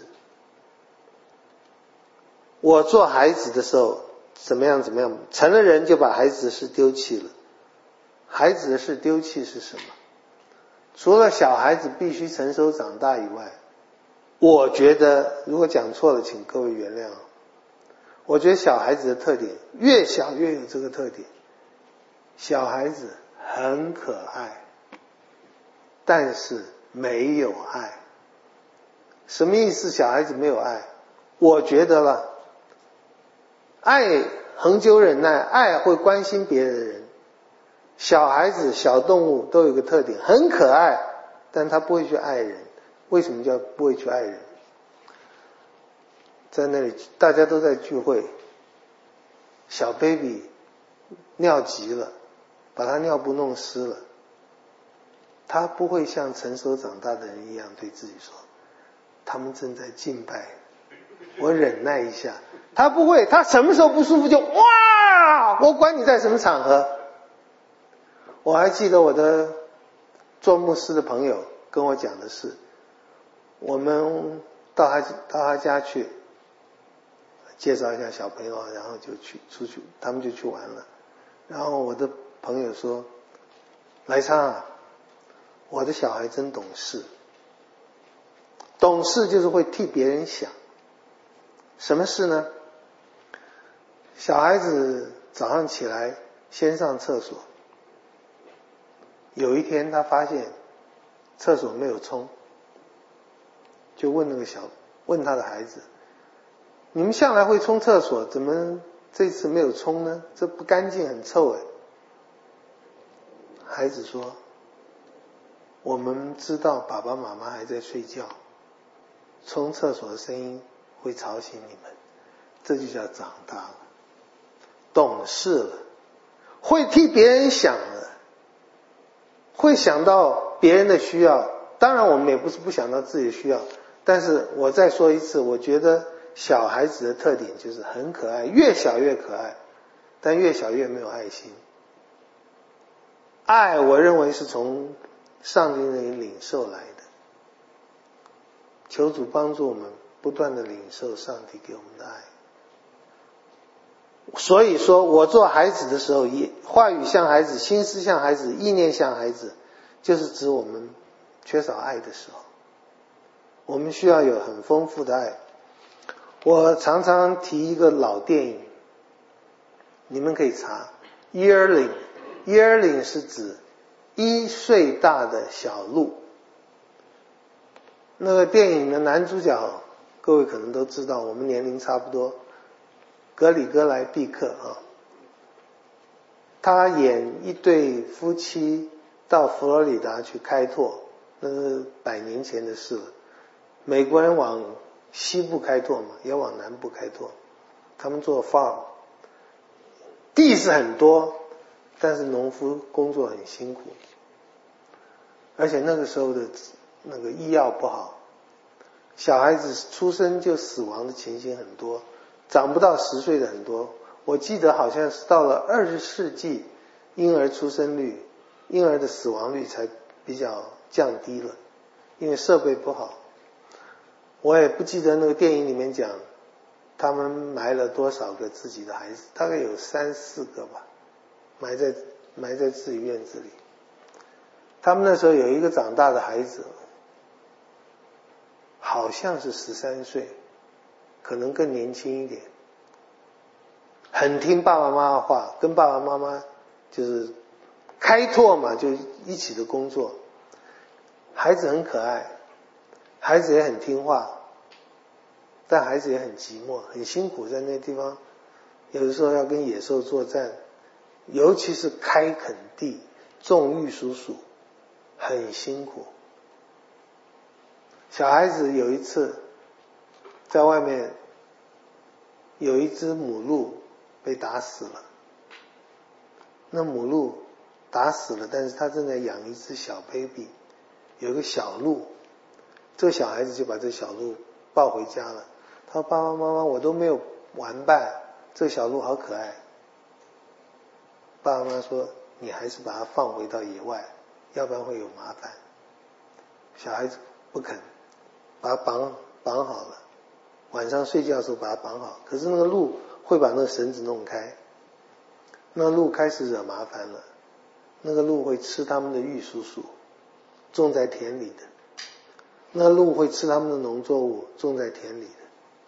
我做孩子的时候怎么样，成了人就把孩子的事丢弃了。孩子的事丢弃是什么？除了小孩子必须成熟长大以外，我觉得如果讲错了请各位原谅。我觉得小孩子的特点越小越有这个特点。小孩子很可爱，但是没有爱。什么意思？小孩子没有爱？我觉得了，爱恒久忍耐，爱会关心别人的人。小孩子小动物都有一个特点，很可爱，但他不会去爱人。为什么叫不会去爱人？在那里大家都在聚会，小 baby 尿急了，把他尿布弄湿了，他不会像成熟长大的人一样对自己说他们正在敬拜，我忍耐一下。他不会，他什么时候不舒服就哇，我管你在什么场合。我还记得我的做牧师的朋友跟我讲的是，我们到他家去介绍一下小朋友，然后就出去，他们就去玩了。然后我的朋友说，来昌啊，我的小孩真懂事。懂事就是会替别人想。什么事呢？小孩子早上起来先上厕所，有一天他发现厕所没有冲，就问他的孩子，你们向来会冲厕所，怎么这次没有冲呢？这不干净，很臭哎。孩子说，我们知道爸爸妈妈还在睡觉，冲厕所的声音会吵醒你们，这就叫长大了，懂事了，会替别人想了，会想到别人的需要。当然我们也不是不想到自己的需要，但是我再说一次，我觉得小孩子的特点就是很可爱，越小越可爱，但越小越没有爱心。爱我认为是从上帝那里领受来的，求主帮助我们不断的领受上帝给我们的爱。所以说我做孩子的时候，话语像孩子，心思像孩子，意念像孩子，就是指我们缺少爱的时候，我们需要有很丰富的爱。我常常提一个老电影，你们可以查 Yearling 是指1岁大的小鹿。那个电影的男主角各位可能都知道，我们年龄差不多，格里戈莱毕克啊，他演一对夫妻到佛罗里达去开拓，那是100年前的事了。美国人往西部开拓嘛，也往南部开拓，他们做 farm， 地是很多，但是农夫工作很辛苦，而且那个时候的那个医药不好，小孩子出生就死亡的情形很多，长不到10岁的很多。我记得好像是到了20世纪，婴儿出生率婴儿的死亡率才比较降低了，因为设备不好。我也不记得那个电影里面讲他们埋了多少个自己的孩子，大概有3、4个吧，埋在自己院子里。他们那时候有一个长大的孩子，好像是13岁，可能更年轻一点，很听爸爸妈妈话，跟爸爸妈妈就是开拓嘛，就一起的工作。孩子很可爱，孩子也很听话，但孩子也很寂寞，很辛苦，在那地方有的时候要跟野兽作战，尤其是开垦地种玉蜀黍，很辛苦。小孩子有一次在外面有一只母鹿被打死了，那母鹿打死了，但是他正在养一只小 baby， 有一个小鹿，这个小孩子就把这小鹿抱回家了。他说爸爸妈妈，我都没有玩伴，这个小鹿好可爱。爸爸妈妈说你还是把它放回到野外，要不然会有麻烦。小孩子不肯，把它绑好了，晚上睡觉的时候把它绑好，可是那个鹿会把那个绳子弄开，那鹿开始惹麻烦了。那个鹿会吃他们的玉蜀黍，种在田里的，那鹿会吃他们的农作物，种在田里的。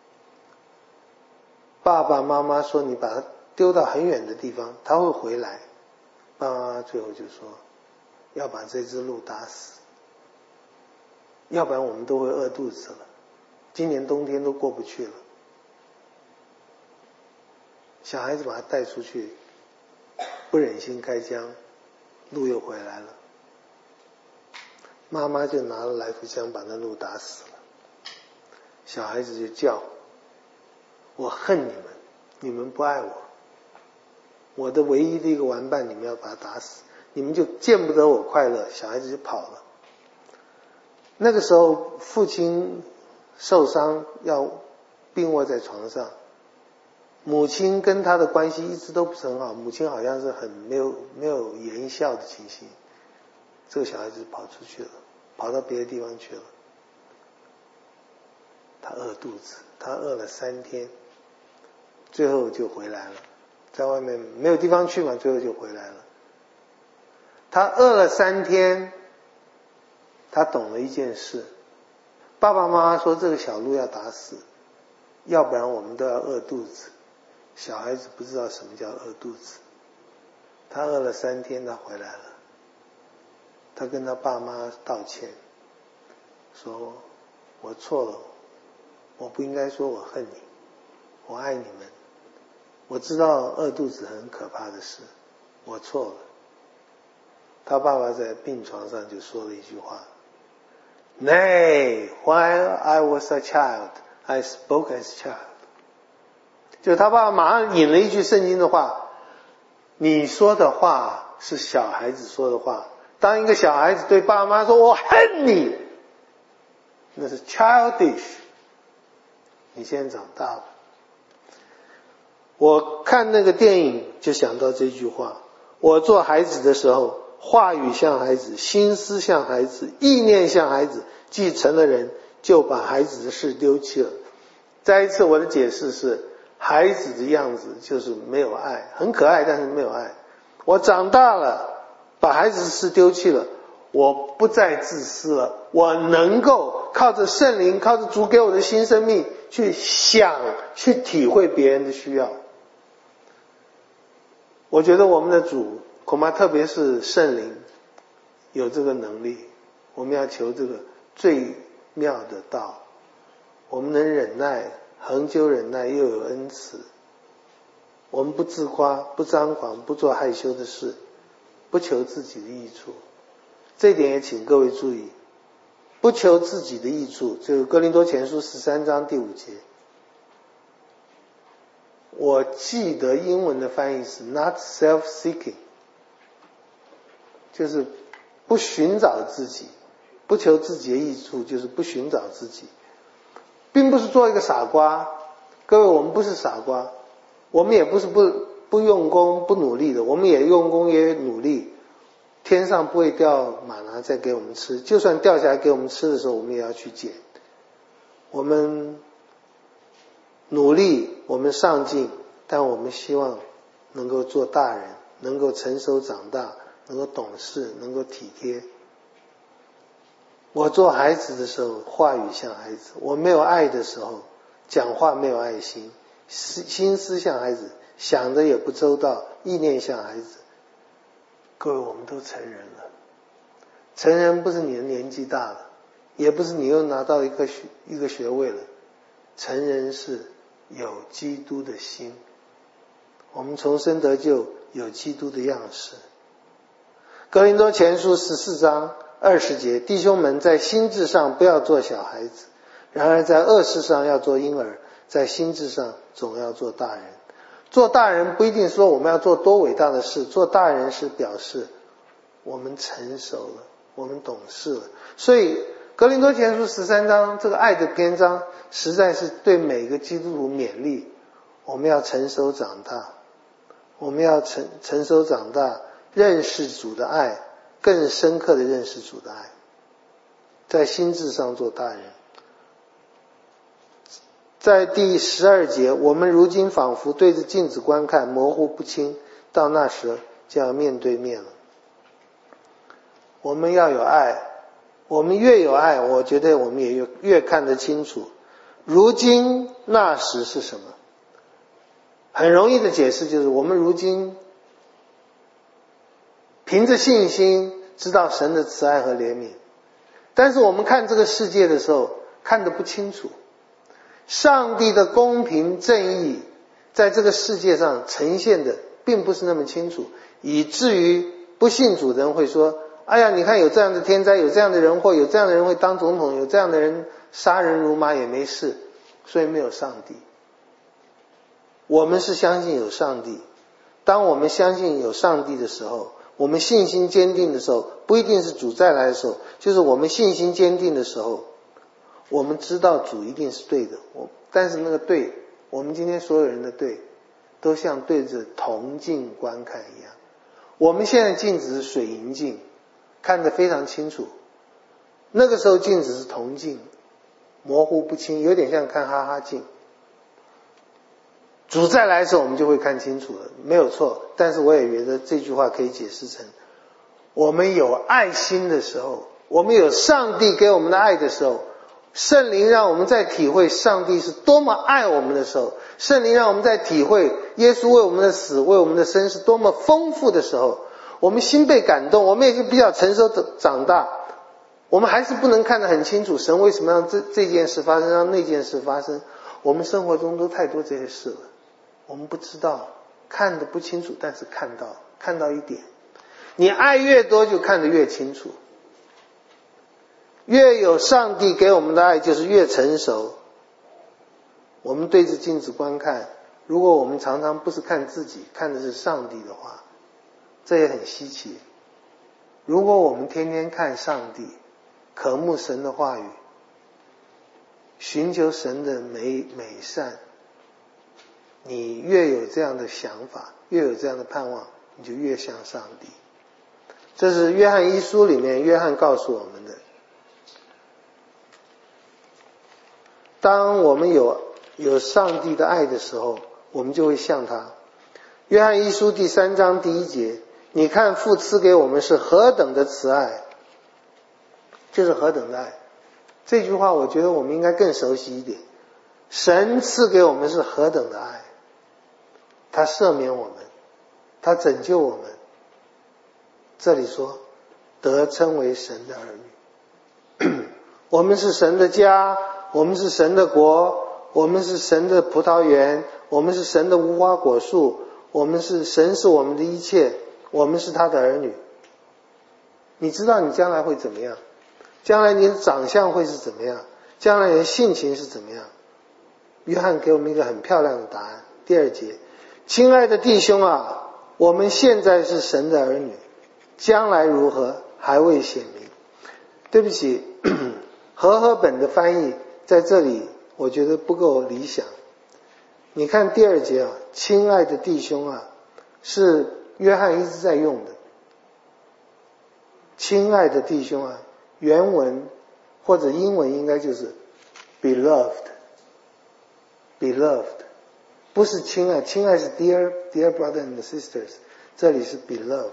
爸爸妈妈说你把它丢到很远的地方，它会回来。爸爸妈妈最后就说要把这只鹿打死，要不然我们都会饿肚子了，今年冬天都过不去了。小孩子把它带出去，不忍心开枪，鹿又回来了，妈妈就拿了来福枪把那鹿打死了。小孩子就叫我恨你们，你们不爱我，我的唯一的一个玩伴你们要把他打死，你们就见不得我快乐。小孩子就跑了。那个时候父亲受伤要病卧在床上，母亲跟他的关系一直都不是很好，母亲好像是很没有言笑的情形。这个小孩子跑出去了，跑到别的地方去了。他饿肚子，他饿了3天，最后就回来了，在外面没有地方去嘛，最后就回来了。他饿了3天，他懂了一件事，爸爸妈妈说这个小鹿要打死，要不然我们都要饿肚子。小孩子不知道什么叫饿肚子，他饿了3天，他回来了，他跟他爸妈道歉，说我错了，我不应该说我恨你，我爱你们，我知道饿肚子很可怕的事，我错了。他爸爸在病床上就说了一句话， Nay, while I was a child, I spoke as a child。 就他爸爸马上引了一句圣经的话，你说的话是小孩子说的话，当一个小孩子对爸妈说我恨你，那是 childish， 你现在长大了。我看那个电影就想到这句话，我做孩子的时候，话语像孩子，心思像孩子，意念像孩子，既成了人，就把孩子的事丢弃了。再一次我的解释是，孩子的样子就是没有爱，很可爱但是没有爱。我长大了，把孩子的事丢弃了，我不再自私了，我能够靠着圣灵，靠着主给我的新生命去想，去体会别人的需要。我觉得我们的主恐怕特别是圣灵有这个能力，我们要求这个最妙的道，我们能忍耐，恒久忍耐，又有恩慈。我们不自夸，不张狂，不做害羞的事，不求自己的益处。这一点也请各位注意，不求自己的益处，就是哥林多前书13章第5节。我记得英文的翻译是 not self-seeking， 就是不寻找自己，不求自己的益处，就是不寻找自己，并不是做一个傻瓜。各位，我们不是傻瓜，我们也不是不用功不努力的，我们也用功也努力。 天上不会掉玛拿再给我们吃，就算掉下来给我们吃的时候，我们也要去捡。我们努力，我们上进，但我们希望能够做大人，能够成熟长大，能够懂事，能够体贴。我做孩子的时候，话语像孩子；我没有爱的时候，讲话没有爱心，心思像孩子，想的也不周到，意念像孩子。各位，我们都成人了。成人不是你的年纪大了，也不是你又拿到一个学位了。成人是有基督的心，我们重生得救，有基督的样式。哥林多前书14章20节，弟兄们，在心智上不要做小孩子，然而在恶事上要做婴儿，在心智上总要做大人。做大人不一定说我们要做多伟大的事，做大人是表示我们成熟了，我们懂事了。所以哥林多前书13章这个爱的篇章，实在是对每个基督徒勉励，我们要成熟长大，我们要成熟长大，认识主的爱，更深刻的认识主的爱，在心智上做大人。在第12节，我们如今仿佛对着镜子观看，模糊不清，到那时就要面对面了。我们要有爱，我们越有爱，我觉得我们也越看得清楚。如今那时是什么？很容易的解释就是，我们如今凭着信心知道神的慈爱和怜悯，但是我们看这个世界的时候看得不清楚。上帝的公平正义在这个世界上呈现的并不是那么清楚，以至于不信主的人会说，哎呀，你看有这样的天灾，有这样的人祸，有这样的人会当总统，有这样的人杀人如麻也没事，所以没有上帝。我们是相信有上帝，当我们相信有上帝的时候，我们信心坚定的时候，不一定是主再来的时候，就是我们信心坚定的时候，我们知道主一定是对的，但是那个对，我们今天所有人的对，都像对着铜镜观看一样。我们现在镜子是水银镜，看得非常清楚，那个时候镜子是铜镜，模糊不清，有点像看哈哈镜。主再来的时候我们就会看清楚了，没有错。但是我也觉得这句话可以解释成，我们有爱心的时候，我们有上帝给我们的爱的时候，圣灵让我们在体会上帝是多么爱我们的时候，圣灵让我们在体会耶稣为我们的死，为我们的生是多么丰富的时候，我们心被感动，我们已经比较成熟长大，我们还是不能看得很清楚神为什么让这件事发生，让那件事发生。我们生活中都太多这些事了，我们不知道，看得不清楚，但是看到一点。你爱越多就看得越清楚，越有上帝给我们的爱就是越成熟。我们对着镜子观看，如果我们常常不是看自己，看的是上帝的话，这也很稀奇。如果我们天天看上帝，渴慕神的话语，寻求神的美善，你越有这样的想法，越有这样的盼望，你就越像上帝。这是约翰一书里面约翰告诉我们的。当我们有上帝的爱的时候，我们就会像他。约翰一书第3章第1节，你看父赐给我们是何等的慈爱，这是何等的爱。这句话我觉得我们应该更熟悉一点。神赐给我们是何等的爱，他赦免我们，他拯救我们。这里说得称为神的儿女我们是神的家，我们是神的国，我们是神的葡萄园，我们是神的无花果树，神是我们的一切，我们是他的儿女。你知道你将来会怎么样？将来你的长相会是怎么样？将来你的性情是怎么样？约翰给我们一个很漂亮的答案。第2节，亲爱的弟兄啊，我们现在是神的儿女，将来如何还未显明。对不起，和本的翻译在这里我觉得不够理想。你看第2节啊，亲爱的弟兄啊，是约翰一直在用的。 亲爱的弟兄啊，原文或者英文应该就是 beloved， 不是亲爱，亲爱是 dear brother and sisters， 这里是 beloved。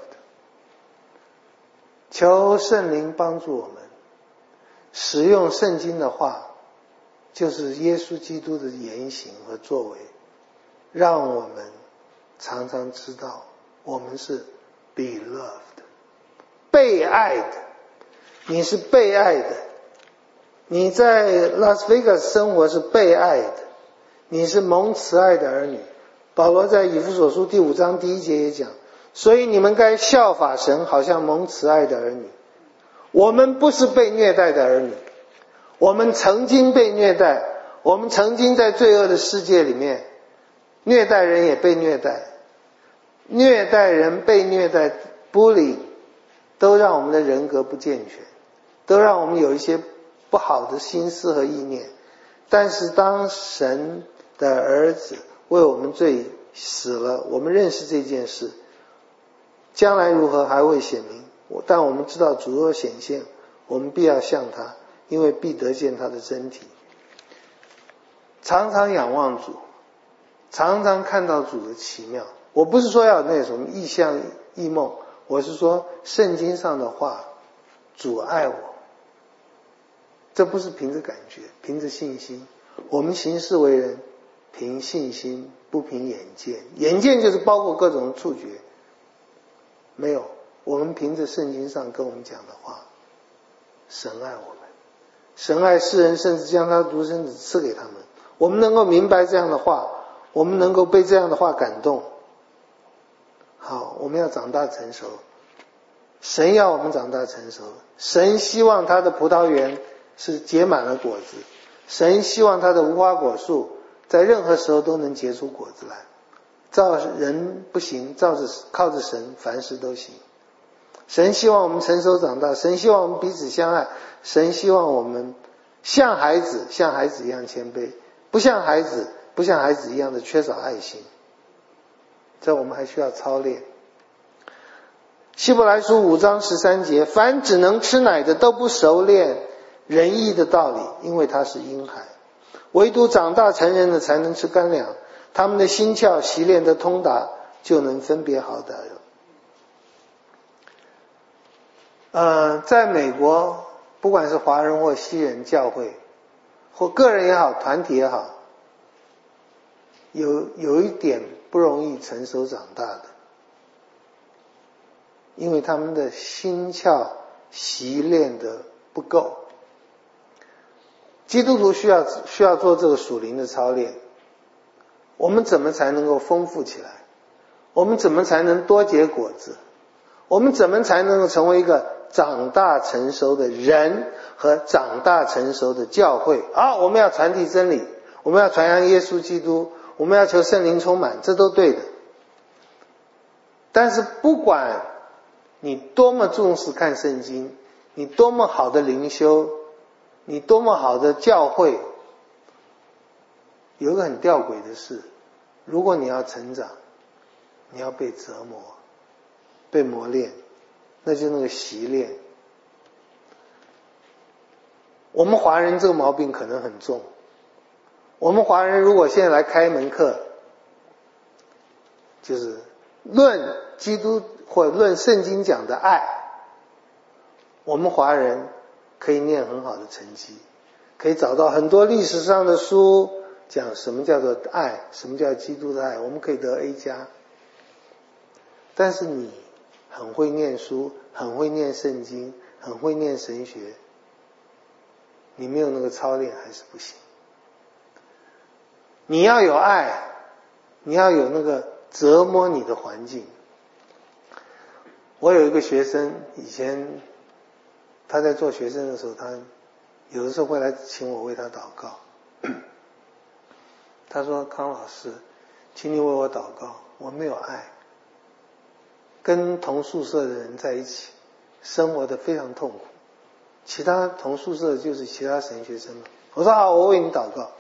求圣灵帮助我们使用圣经的话，就是耶稣基督的言行和作为，让我们常常知道我们是 beloved， 被爱的。你是被爱的，你在拉斯维加斯生活是被爱的，你是蒙慈爱的儿女。保罗在以弗所书第5章第1节也讲，所以你们该效法神，好像蒙慈爱的儿女。我们不是被虐待的儿女，我们曾经被虐待，我们曾经在罪恶的世界里面，虐待人也被虐待，虐待人被虐待 bullying 都让我们的人格不健全，都让我们有一些不好的心思和意念。但是当神的儿子为我们罪死了，我们认识这件事，将来如何还会显明，但我们知道主若显现，我们必要向他，因为必得见他的真体。常常仰望主，常常看到主的奇妙。我不是说要那什么异象异梦，我是说圣经上的话，主爱我，这不是凭着感觉，凭着信心。我们行事为人凭信心，不凭眼见。眼见就是包括各种触觉，没有，我们凭着圣经上跟我们讲的话，神爱我们，神爱世人，甚至将他独生子赐给他们。我们能够明白这样的话，我们能够被这样的话感动。好，我们要长大成熟，神要我们长大成熟，神希望他的葡萄园是结满了果子，神希望他的无花果树在任何时候都能结出果子来。照人不行，靠着神凡事都行。神希望我们成熟长大，神希望我们彼此相爱，神希望我们像孩子一样谦卑，不像孩子一样的缺少爱心。这我们还需要操练。希伯来书5章13节，凡只能吃奶的都不熟练仁义的道理，因为他是婴孩。唯独长大成人的才能吃干粮，他们的心窍习练得通达，就能分别好歹了。在美国，不管是华人或西人教会，或个人也好，团体也好，有一点不容易成熟长大的，因为他们的心窍习练得不够。基督徒需要做这个属灵的操练。我们怎么才能够丰富起来？我们怎么才能多结果子？我们怎么才能够成为一个长大成熟的人和长大成熟的教会？我们要传递真理，我们要传扬耶稣基督，我们要求圣灵充满，这都对的。但是不管你多么重视看圣经，你多么好的灵修，你多么好的教会，有一个很吊诡的事，如果你要成长，你要被折磨，被磨练，那就是那个习练。我们华人这个毛病可能很重。我们华人如果现在来开一门课，就是论基督或者论圣经讲的爱，我们华人可以念很好的成绩，可以找到很多历史上的书讲什么叫做爱，什么叫基督的爱，我们可以得 A+。但是你很会念书，很会念圣经，很会念神学，你没有那个操练还是不行。你要有爱，你要有那个折磨你的环境。我有一个学生，以前他在做学生的时候，他有的时候会来请我为他祷告。他说，康老师，请你为我祷告，我没有爱，跟同宿舍的人在一起生活得非常痛苦，其他同宿舍就是其他神学生嘛。我说好，我为你祷告。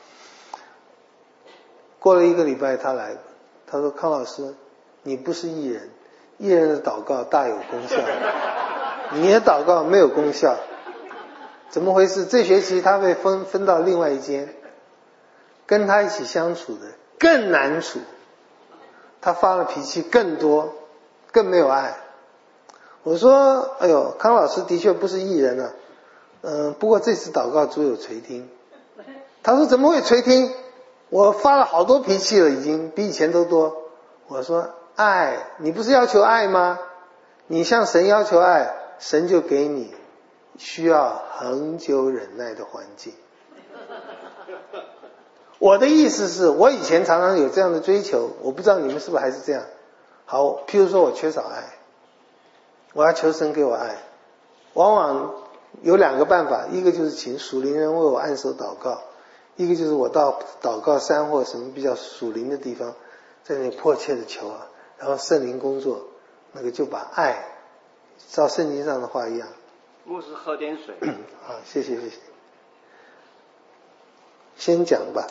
过了1个礼拜他来，他说，康老师，你不是义人，义人的祷告大有功效。 你的祷告没有功效。怎么回事？这学期他被分到另外一间，跟他一起相处的更难处，他发了脾气更多，更没有爱。我说哎呦，康老师的确不是艺人啊，不过这次祷告主有垂听。他说怎么会垂听？我发了好多脾气了，已经比以前都多。我说爱，你不是要求爱吗？你向神要求爱，神就给你需要恒久忍耐的环境。我的意思是，我以前常常有这样的追求，我不知道你们是不是还是这样。好，譬如说我缺少爱，我要求神给我爱，往往有两个办法，一个就是请属灵人为我按手祷告，一个就是我到祷告山或什么比较属灵的地方，在那里迫切的求啊，然后圣灵工作，那个就把爱照圣经上的话一样。 牧师喝点水。 好，谢谢。先讲吧。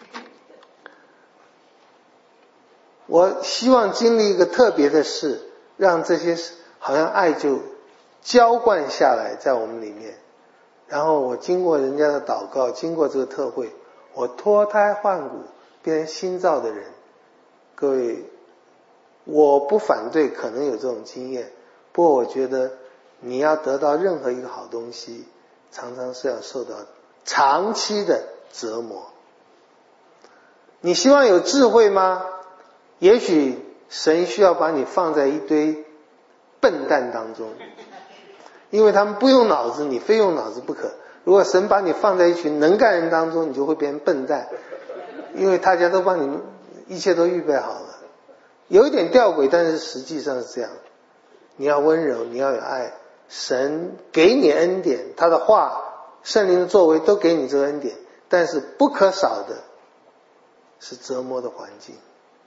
我希望经历一个特别的事，让这些好像爱就浇灌下来在我们里面。然后我经过人家的祷告，经过这个特会，我脱胎换骨，变成新造的人。各位，我不反对可能有这种经验，不过我觉得你要得到任何一个好东西，常常是要受到长期的折磨。你希望有智慧吗？也许神需要把你放在一堆笨蛋当中，因为他们不用脑子，你非用脑子不可。如果神把你放在一群能干人当中，你就会变成笨蛋，因为大家都帮你一切都预备好了。有一点吊诡，但是实际上是这样。你要温柔，你要有爱，神给你恩典，他的话圣灵的作为都给你这个恩典，但是不可少的是折磨的环境。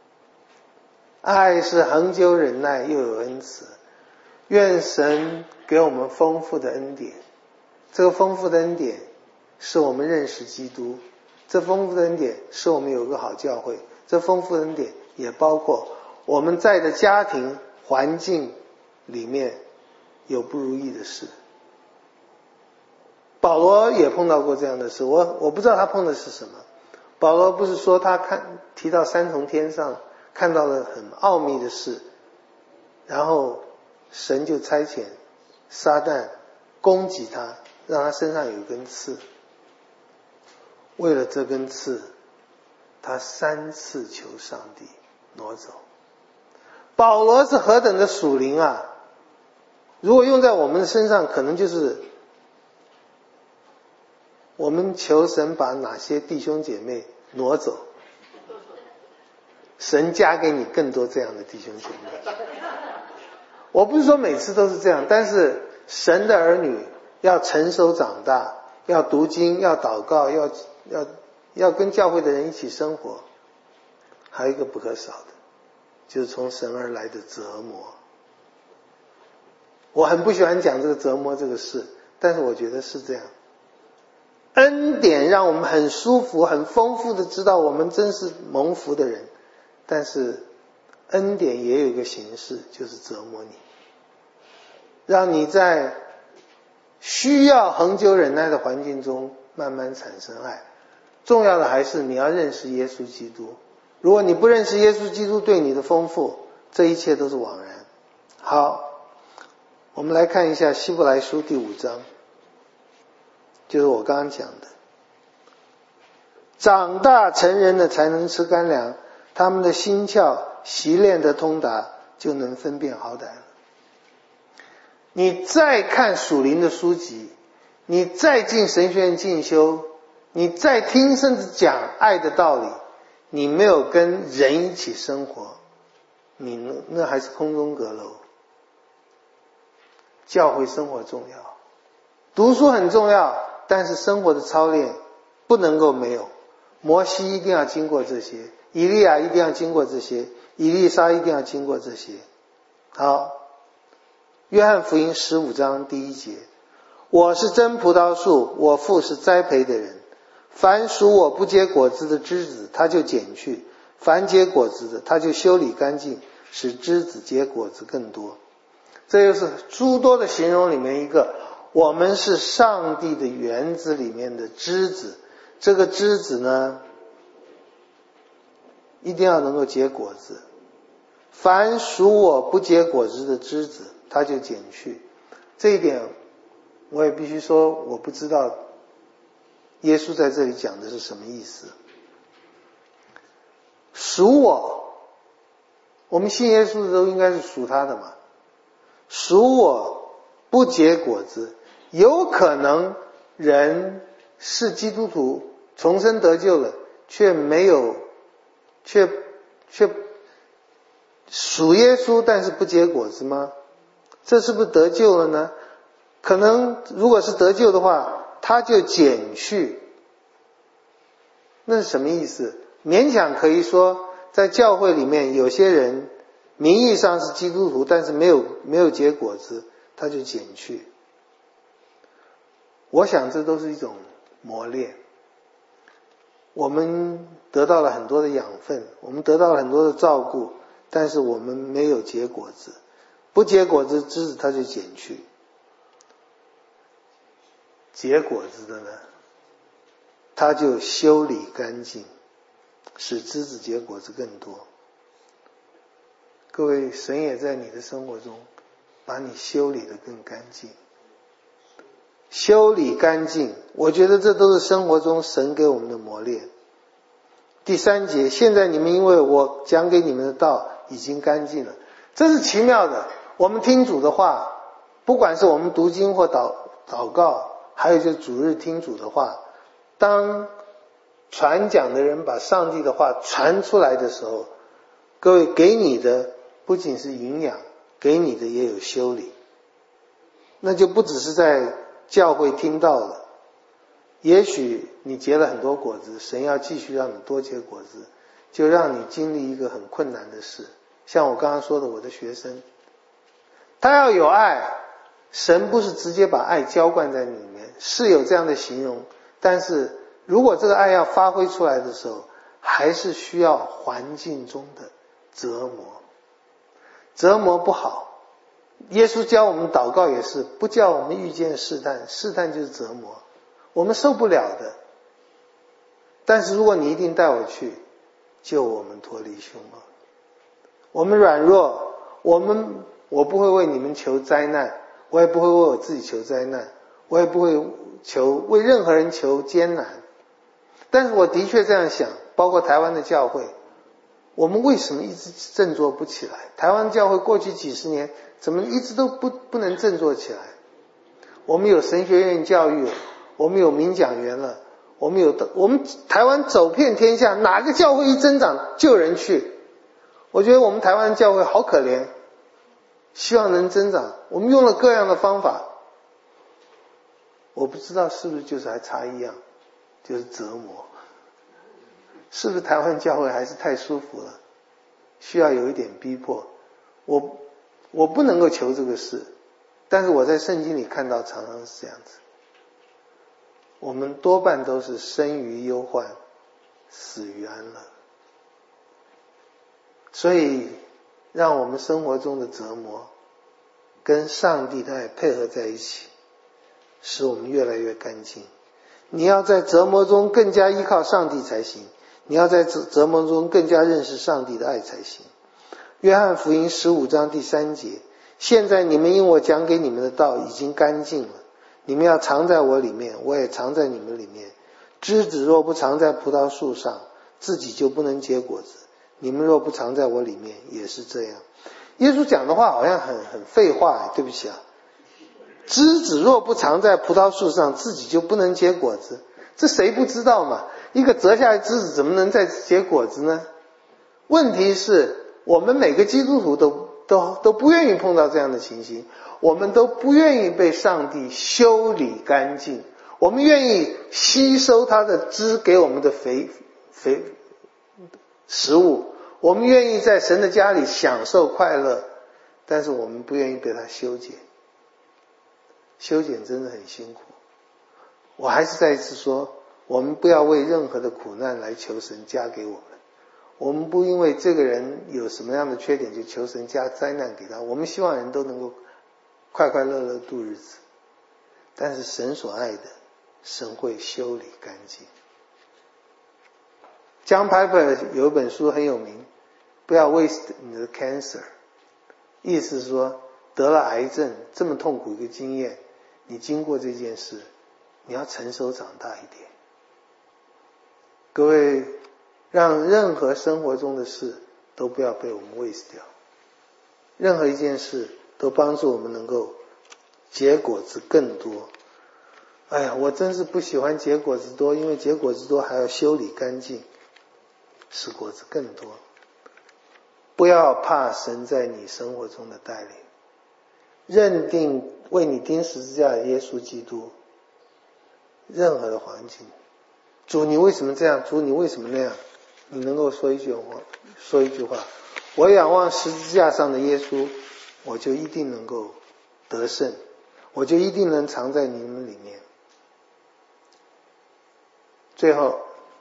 爱是恒久忍耐又有恩慈，愿神给我们丰富的恩典。这个丰富的恩典是我们认识基督，这丰富的恩典是我们有个好教会，这丰富的恩典也包括我们在的家庭环境里面有不如意的事。保罗也碰到过这样的事，我不知道他碰的是什么。保罗不是说他提到三重天上看到了很奥秘的事，然后神就差遣撒旦攻击他，让他身上有一根刺。为了这根刺，他3次求上帝挪走。保罗是何等的属灵啊！如果用在我们的身上，可能就是我们求神把哪些弟兄姐妹挪走，神加给你更多这样的弟兄姐妹。我不是说每次都是这样，但是神的儿女要成熟长大，要读经，要祷告，要跟教会的人一起生活。还有一个不可少的，就是从神而来的折磨。我很不喜欢讲这个折磨这个事，但是我觉得是这样。恩典让我们很舒服很丰富的知道我们真是蒙福的人，但是恩典也有一个形式，就是折磨你，让你在需要恒久忍耐的环境中慢慢产生爱。重要的还是你要认识耶稣基督，如果你不认识耶稣基督对你的丰富，这一切都是枉然。好，我们来看一下希伯来书第5章，就是我刚刚讲的，长大成人的才能吃干粮，他们的心窍习练的通达，就能分辨好歹了。你再看属灵的书籍，你再进神学院进修，你再听甚至讲爱的道理，你没有跟人一起生活，你那还是空中阁楼。教会生活重要，读书很重要，但是生活的操练不能够没有。摩西一定要经过这些，以利亚一定要经过这些，以利沙一定要经过这些。好，约翰福音15章第1节，我是真葡萄树，我父是栽培的人，凡属我不结果子的枝子他就剪去，凡结果子的他就修理干净，使枝子结果子更多。 这又是诸多的形容里面一个，我们是上帝的园子里面的枝子，这个枝子呢一定要能够结果子，凡属我不结果子的枝子它就剪去。这一点我也必须说，我不知道耶稣在这里讲的是什么意思。属我们信耶稣的都应该是属他的嘛。属我不结果子，有可能人是基督徒，重生得救了，却属耶稣但是不结果子吗？这是不是得救了呢？可能如果是得救的话，他就减去。那是什么意思？勉强可以说，在教会里面有些人名义上是基督徒，但是没有结果子，他就减去。我想这都是一种磨练。我们得到了很多的养分，我们得到了很多的照顾，但是我们没有结果子，不结果子枝子它就减去。结果子的呢，它就修理干净，使枝子结果子更多。各位，神也在你的生活中把你修理得更干净。修理干净，我觉得这都是生活中神给我们的磨练。第3节，现在你们因为我讲给你们的道已经干净了。这是奇妙的。我们听主的话，不管是我们读经或祷告，还有就是主日听主的话，当传讲的人把上帝的话传出来的时候，各位，给你的不仅是营养，给你的也有修理。那就不只是在教会听到了，也许你结了很多果子，神要继续让你多结果子，就让你经历一个很困难的事。像我刚刚说的，我的学生，他要有爱，神不是直接把爱浇灌在里面，是有这样的形容，但是如果这个爱要发挥出来的时候，还是需要环境中的折磨。折磨不好，耶稣教我们祷告也是不叫我们遇见试探，试探就是折磨，我们受不了的。但是如果你一定带我去，救我们脱离凶恶。我们软弱，我不会为你们求灾难，我也不会为我自己求灾难，我也不会为任何人求艰难。但是我的确这样想，包括台湾的教会，我们为什么一直振作不起来？台湾教会过去几十年怎么一直都不能振作起来？我们有神学院教育了，我们有名讲员了，我们台湾走遍天下，哪个教会一增长就有人去。我觉得我们台湾教会好可怜，希望能增长，我们用了各样的方法，我不知道是不是就是还差一样，就是折磨。是不是台湾教会还是太舒服了，需要有一点逼迫？我不能够求这个事，但是我在圣经里看到常常是这样子。我们多半都是生于忧患，死于安乐。所以让我们生活中的折磨跟上帝的爱配合在一起，使我们越来越干净。你要在折磨中更加依靠上帝才行，你要在折磨中更加认识上帝的爱才行。约翰福音15章第3节，现在你们因我讲给你们的道已经干净了，你们要藏在我里面，我也藏在你们里面。枝子若不藏在葡萄树上，自己就不能结果子，你们若不藏在我里面也是这样。耶稣讲的话好像很废话，对不起啊。枝子若不藏在葡萄树上，自己就不能结果子，这谁不知道嘛？一个折下来枝子怎么能再结果子呢？问题是我们每个基督徒都不愿意碰到这样的情形，我们都不愿意被上帝修理干净，我们愿意吸收他的汁给我们的肥食物，我们愿意在神的家里享受快乐，但是我们不愿意被他修剪。修剪真的很辛苦。我还是再一次说，我们不要为任何的苦难来求神加给我们，我们不因为这个人有什么样的缺点就求神加灾难给他，我们希望人都能够快快乐乐度日子。但是神所爱的，神会修理干净。John Piper 有一本书很有名，不要 waste 你的 cancer， 意思是说得了癌症这么痛苦一个经验，你经过这件事，你要成熟长大一点。各位，让任何生活中的事都不要被我们 waste 掉，任何一件事都帮助我们能够结果子更多。哎呀，我真是不喜欢结果子多，因为结果子多还要修理干净，使果子更多。不要怕神在你生活中的带领，认定为你钉十字架的耶稣基督，任何的环境，主你为什么这样，主你为什么那样，你能够说一句话，我仰望十字架上的耶稣，我就一定能够得胜，我就一定能藏在你们里面。最后，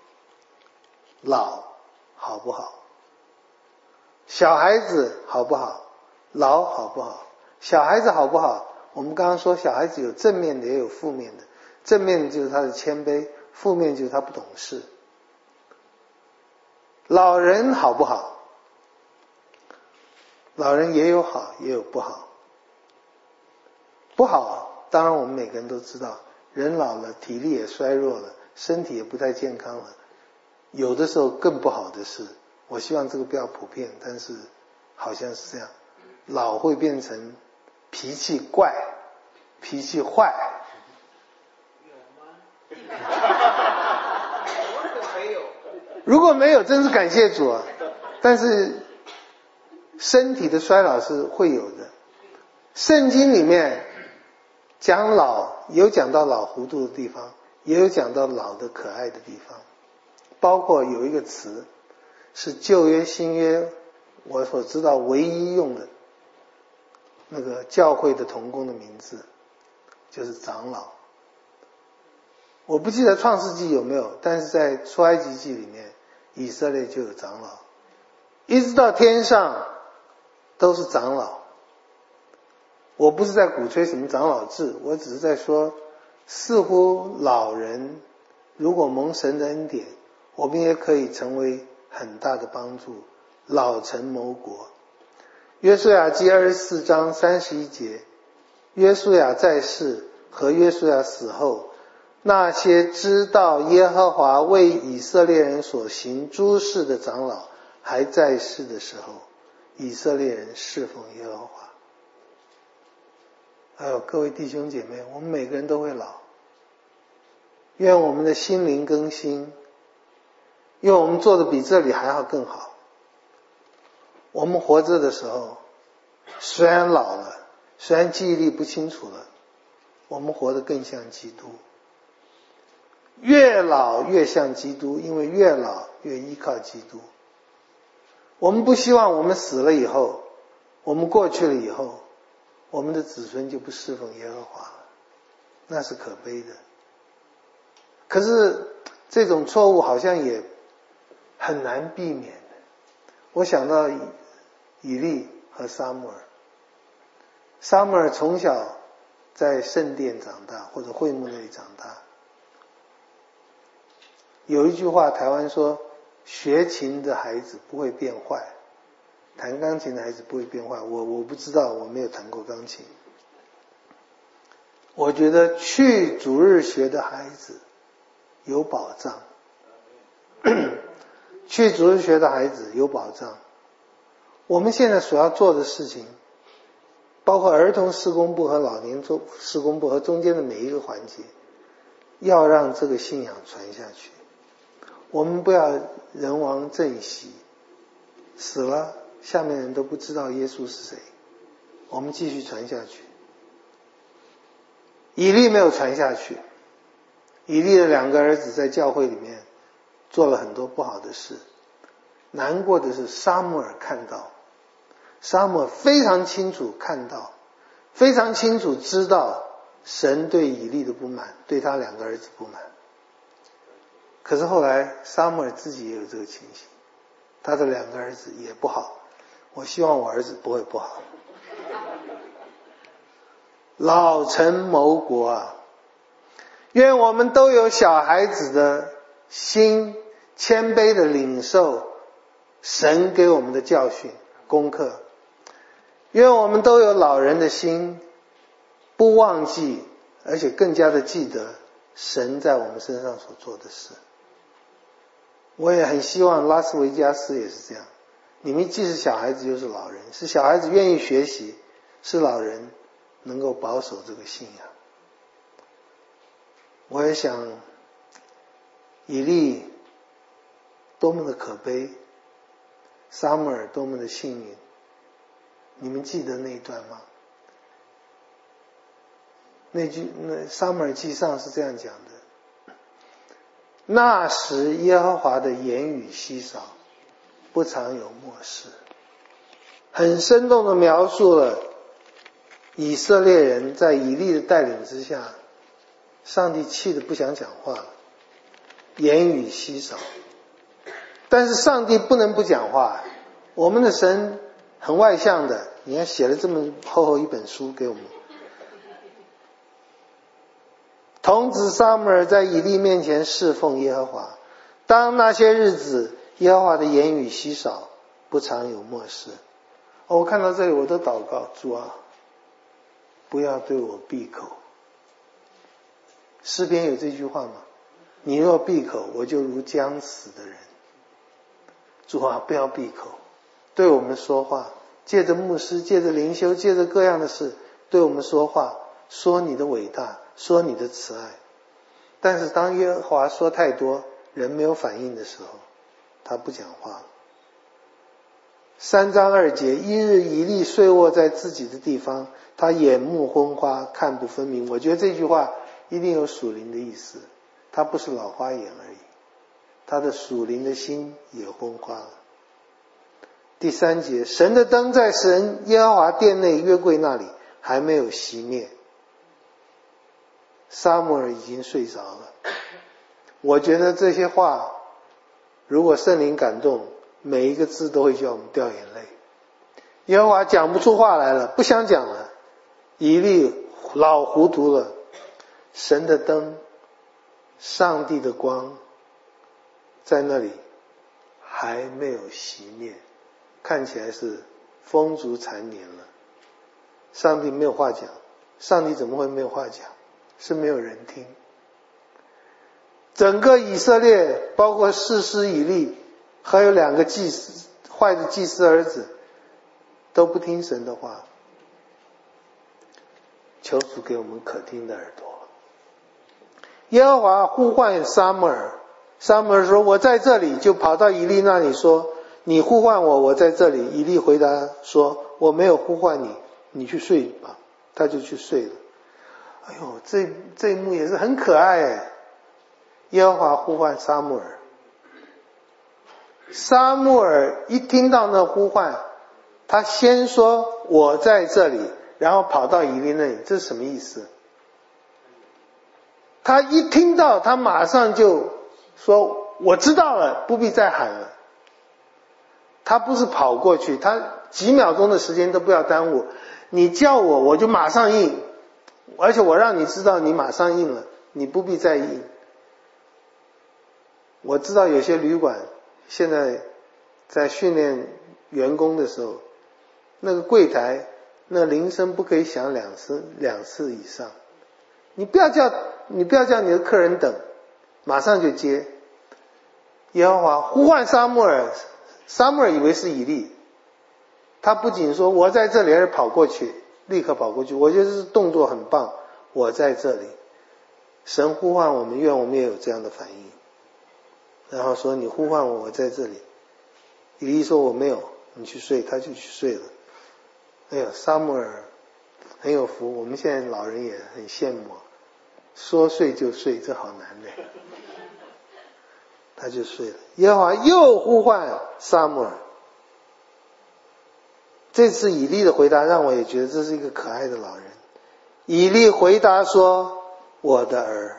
老好不好？小孩子好不好？老好不好？小孩子好不好？我们刚刚说小孩子有正面的也有负面的，正面的就是他的谦卑，负面就是他不懂事。老人好不好？老人也有好也有不好。不好当然我们每个人都知道，人老了体力也衰弱了，身体也不太健康了，有的时候更不好的是，我希望这个不要普遍，但是好像是这样，老会变成脾气怪、脾气坏。如果没有真是感谢主啊，但是身体的衰老是会有的。圣经里面讲老，有讲到老糊涂的地方，也有讲到老的可爱的地方，包括有一个词是旧约新约我所知道唯一用的那个教会的同工的名字，就是长老。我不记得创世纪有没有，但是在出埃及记里面以色列就有长老，一直到天上都是长老。我不是在鼓吹什么长老制，我只是在说，似乎老人如果蒙神的恩典，我们也可以成为很大的帮助，老成谋国。约书亚记24章31节，约书亚在世和约书亚死后，那些知道耶和华为以色列人所行诸事的长老还在世的时候，以色列人侍奉耶和华。还有各位弟兄姐妹，我们每个人都会老，愿我们的心灵更新，愿我们做的比这里还要更好。我们活着的时候，虽然老了，虽然记忆力不清楚了，我们活得更像基督。越老越像基督，因为越老越依靠基督。我们不希望我们死了以后，我们过去了以后，我们的子孙就不侍奉耶和华了，那是可悲的。可是这种错误好像也很难避免的。我想到以利和撒母耳，撒母耳从小在圣殿长大，或者会幕那里长大。有一句话台湾说，学琴的孩子不会变坏，弹钢琴的孩子不会变坏。我不知道，我没有弹过钢琴。我觉得去主日学的孩子有保障，去主日学的孩子有保障。我们现在所要做的事情，包括儿童事工部和老年事工部和中间的每一个环节，要让这个信仰传下去。我们不要人亡政息，死了下面人都不知道耶稣是谁，我们继续传下去。以利没有传下去，以利的2个儿子在教会里面做了很多不好的事。难过的是撒母耳看到，撒母耳非常清楚看到，非常清楚知道神对以利的不满，对他2个儿子不满。可是后来撒母耳自己也有这个情形，他的2个儿子也不好。我希望我儿子不会不好。 老成谋国啊！愿我们都有小孩子的心，谦卑的领受神给我们的教训功课。愿我们都有老人的心，不忘记，而且更加的记得神在我们身上所做的事。我也很希望拉斯维加斯也是这样，你们既是小孩子又是老人，是小孩子愿意学习，是老人能够保守这个信仰。我也想以利多么的可悲，撒母耳多么的幸运。你们记得那一段吗？那撒母耳记上是这样讲的：那时耶和华的言语稀少，不常有默示。很生动地描述了以色列人在以利的带领之下，上帝气得不想讲话了，言语稀少。但是上帝不能不讲话，我们的神很外向的，你看写了这么厚厚一本书给我们。童子撒母耳在以利面前侍奉耶和华，当那些日子，耶和华的言语稀少，不常有默示。我看到这里我都祷告，主啊，不要对我闭口。诗篇有这句话吗？你若闭口，我就如将死的人。主啊，不要闭口，对我们说话，借着牧师，借着灵修，借着各样的事对我们说话，说你的伟大，说你的慈爱。但是当耶和华说太多，人没有反应的时候，他不讲话了。3章2节，一日以利睡卧在自己的地方，他眼目昏花，看不分明。我觉得这句话一定有属灵的意思，他不是老花眼而已，他的属灵的心也昏花了。第3节，神的灯在神耶和华殿内约柜那里还没有熄灭，撒母耳已经睡着了。我觉得这些话如果圣灵感动，每一个字都会叫我们掉眼泪。耶和华讲不出话来了，不想讲了，以利老糊涂了。神的灯，上帝的光在那里还没有熄灭，看起来是风烛残年了。上帝没有话讲，上帝怎么会没有话讲？是没有人听。整个以色列包括士师以利，还有2个祭司，坏的祭司儿子，都不听神的话。求主给我们可听的耳朵。耶和华呼唤撒母耳，撒母耳说我在这里，就跑到以利那里说你呼唤我，我在这里。以利回答说我没有呼唤你，你去睡吧。他就去睡了。哎呦，这一幕也是很可爱哎。耶和华呼唤撒母耳，撒母耳一听到那呼唤，他先说我在这里，然后跑到以利那里，这是什么意思？他一听到，他马上就说我知道了，不必再喊了。他不是跑过去，他几秒钟的时间都不要耽误，你叫我，我就马上应，而且我让你知道你马上应了，你不必再应。我知道有些旅馆现在在训练员工的时候，那个柜台那铃声不可以响两次以上，你不要叫你的客人等，马上就接。耶和华呼唤撒母耳，撒母耳以为是以利，他不仅说我在这里，而是跑过去，立刻跑过去。我觉得这动作很棒，我在这里。神呼唤我们，愿我们也有这样的反应。然后说你呼唤我，我在这里。以利说我没有，你去睡，他就去睡了。哎呀，撒母耳很有福，我们现在老人也很羡慕，说睡就睡，这好难的。他就睡了。耶和华又呼唤撒母耳，这次以利的回答让我也觉得这是一个可爱的老人。以利回答说我的儿，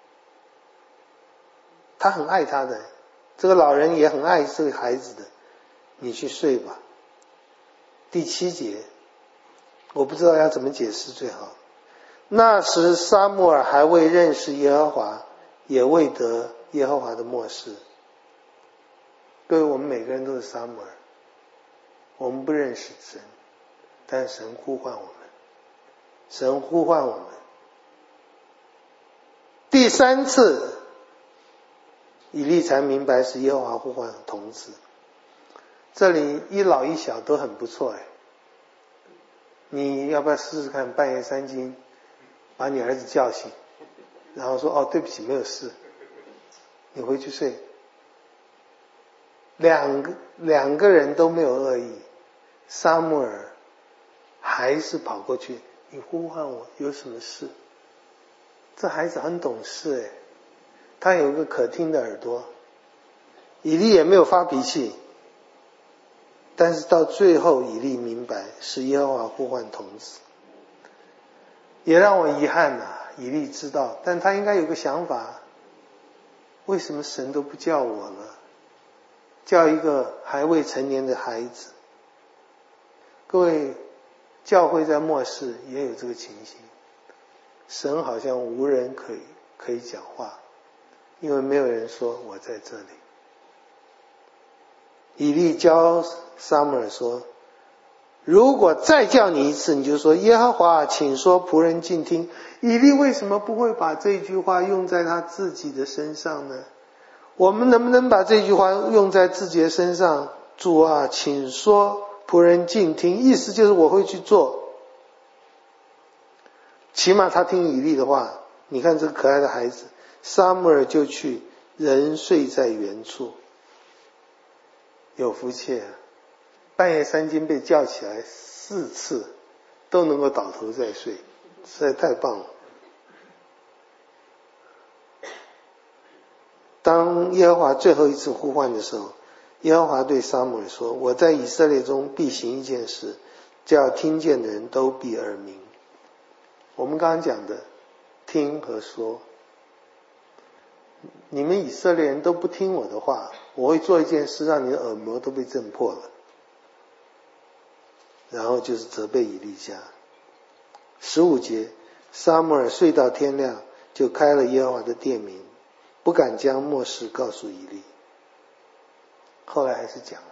他很爱他的，这个老人也很爱这个孩子的，你去睡吧。第7节我不知道要怎么解释最好。 那时撒母耳还未认识耶和华，也未得耶和华的默示。各位，我们每个人都是撒母耳，我们不认识神，但神呼唤我们，神呼唤我们。第3次，以利才明白是耶和华呼唤童子。这里一老一小都很不错你要不要试试看，半夜3更把你儿子叫醒，然后说对不起，没有事，你回去睡。两个人都没有恶意，撒母耳还是跑过去，你呼唤我有什么事？这孩子很懂事他有一个可听的耳朵。以利也没有发脾气，但是到最后以利明白是耶和华呼唤童子。也让我遗憾以利知道，但他应该有个想法，为什么神都不叫我呢？叫一个还未成年的孩子。各位，教会在末世也有这个情形，神好像无人可以讲话，因为没有人说我在这里。以利教撒母耳说，如果再叫你一次，你就说耶和华请说，仆人静听。以利为什么不会把这句话用在他自己的身上呢？我们能不能把这句话用在自己的身上？主啊，请说，仆人静听。意思就是我会去做。起码他听以利的话。你看这个可爱的孩子，撒母耳就去，人睡在原处。有福气半夜3更被叫起来4次，都能够倒头再睡，实在太棒了。当耶和华最后一次呼唤的时候，耶和华对撒母耳说，我在以色列中必行一件事，叫听见的人都必耳鸣。我们刚刚讲的听和说，你们以色列人都不听我的话，我会做一件事，让你的耳膜都被震破了。然后就是责备以利家。15节，撒母耳睡到天亮，就开了耶和华的殿名，不敢将末世告诉以利。后来还是讲了。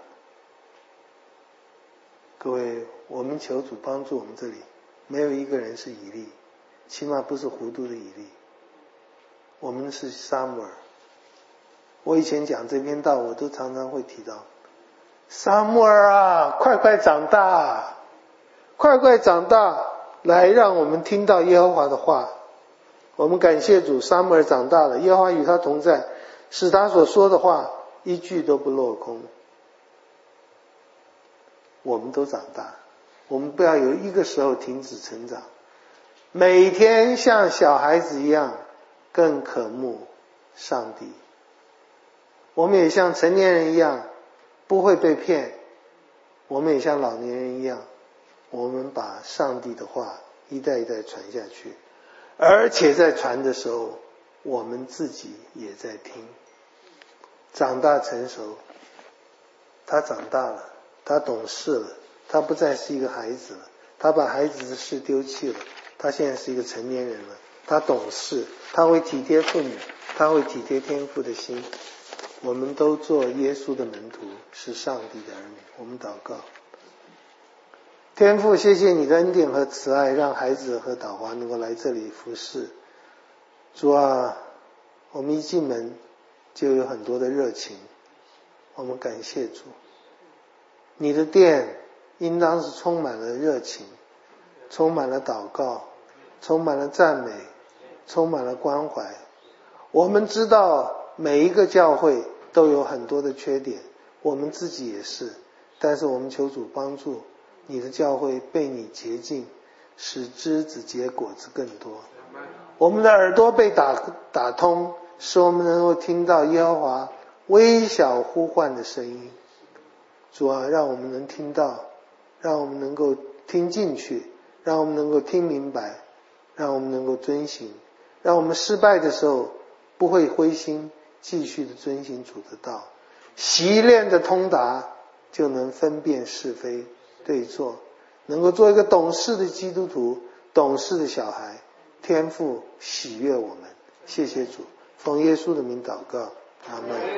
各位，我们求主帮助我们，这里没有一个人是以利，起码不是糊涂的以利，我们是撒母耳。我以前讲这篇道，我都常常会提到，撒母耳啊，快快长大，快快长大，来让我们听到耶和华的话。我们感谢主，撒母耳长大了，耶和华与他同在，使他所说的话一句都不落空。我们都长大，我们不要有一个时候停止成长，每天像小孩子一样更渴慕上帝。我们也像成年人一样不会被骗，我们也像老年人一样，我们把上帝的话一代一代传下去，而且在传的时候我们自己也在听。长大成熟，他长大了，他懂事了，他不再是一个孩子了，他把孩子的事丢弃了，他现在是一个成年人了，他懂事，他会体贴父母，他会体贴天父的心。我们都做耶稣的门徒，是上帝的儿女。我们祷告。天父，谢谢你的恩典和慈爱，让孩子和导华能够来这里服侍。主啊，我们一进门就有很多的热情，我们感谢主。你的殿应当是充满了热情，充满了祷告，充满了赞美，充满了关怀。我们知道每一个教会都有很多的缺点，我们自己也是，但是我们求主帮助你的教会被你洁净，使枝子结果子更多。我们的耳朵被打通，使我们能够听到耶和华微小呼唤的声音。主啊，让我们能听到，让我们能够听进去，让我们能够听明白，让我们能够遵行，让我们失败的时候不会灰心，继续的遵行主的道。习练的通达，就能分辨是非对错，能够做一个懂事的基督徒，懂事的小孩， 天父喜悦我们。谢谢主，奉耶稣的名祷告，阿们。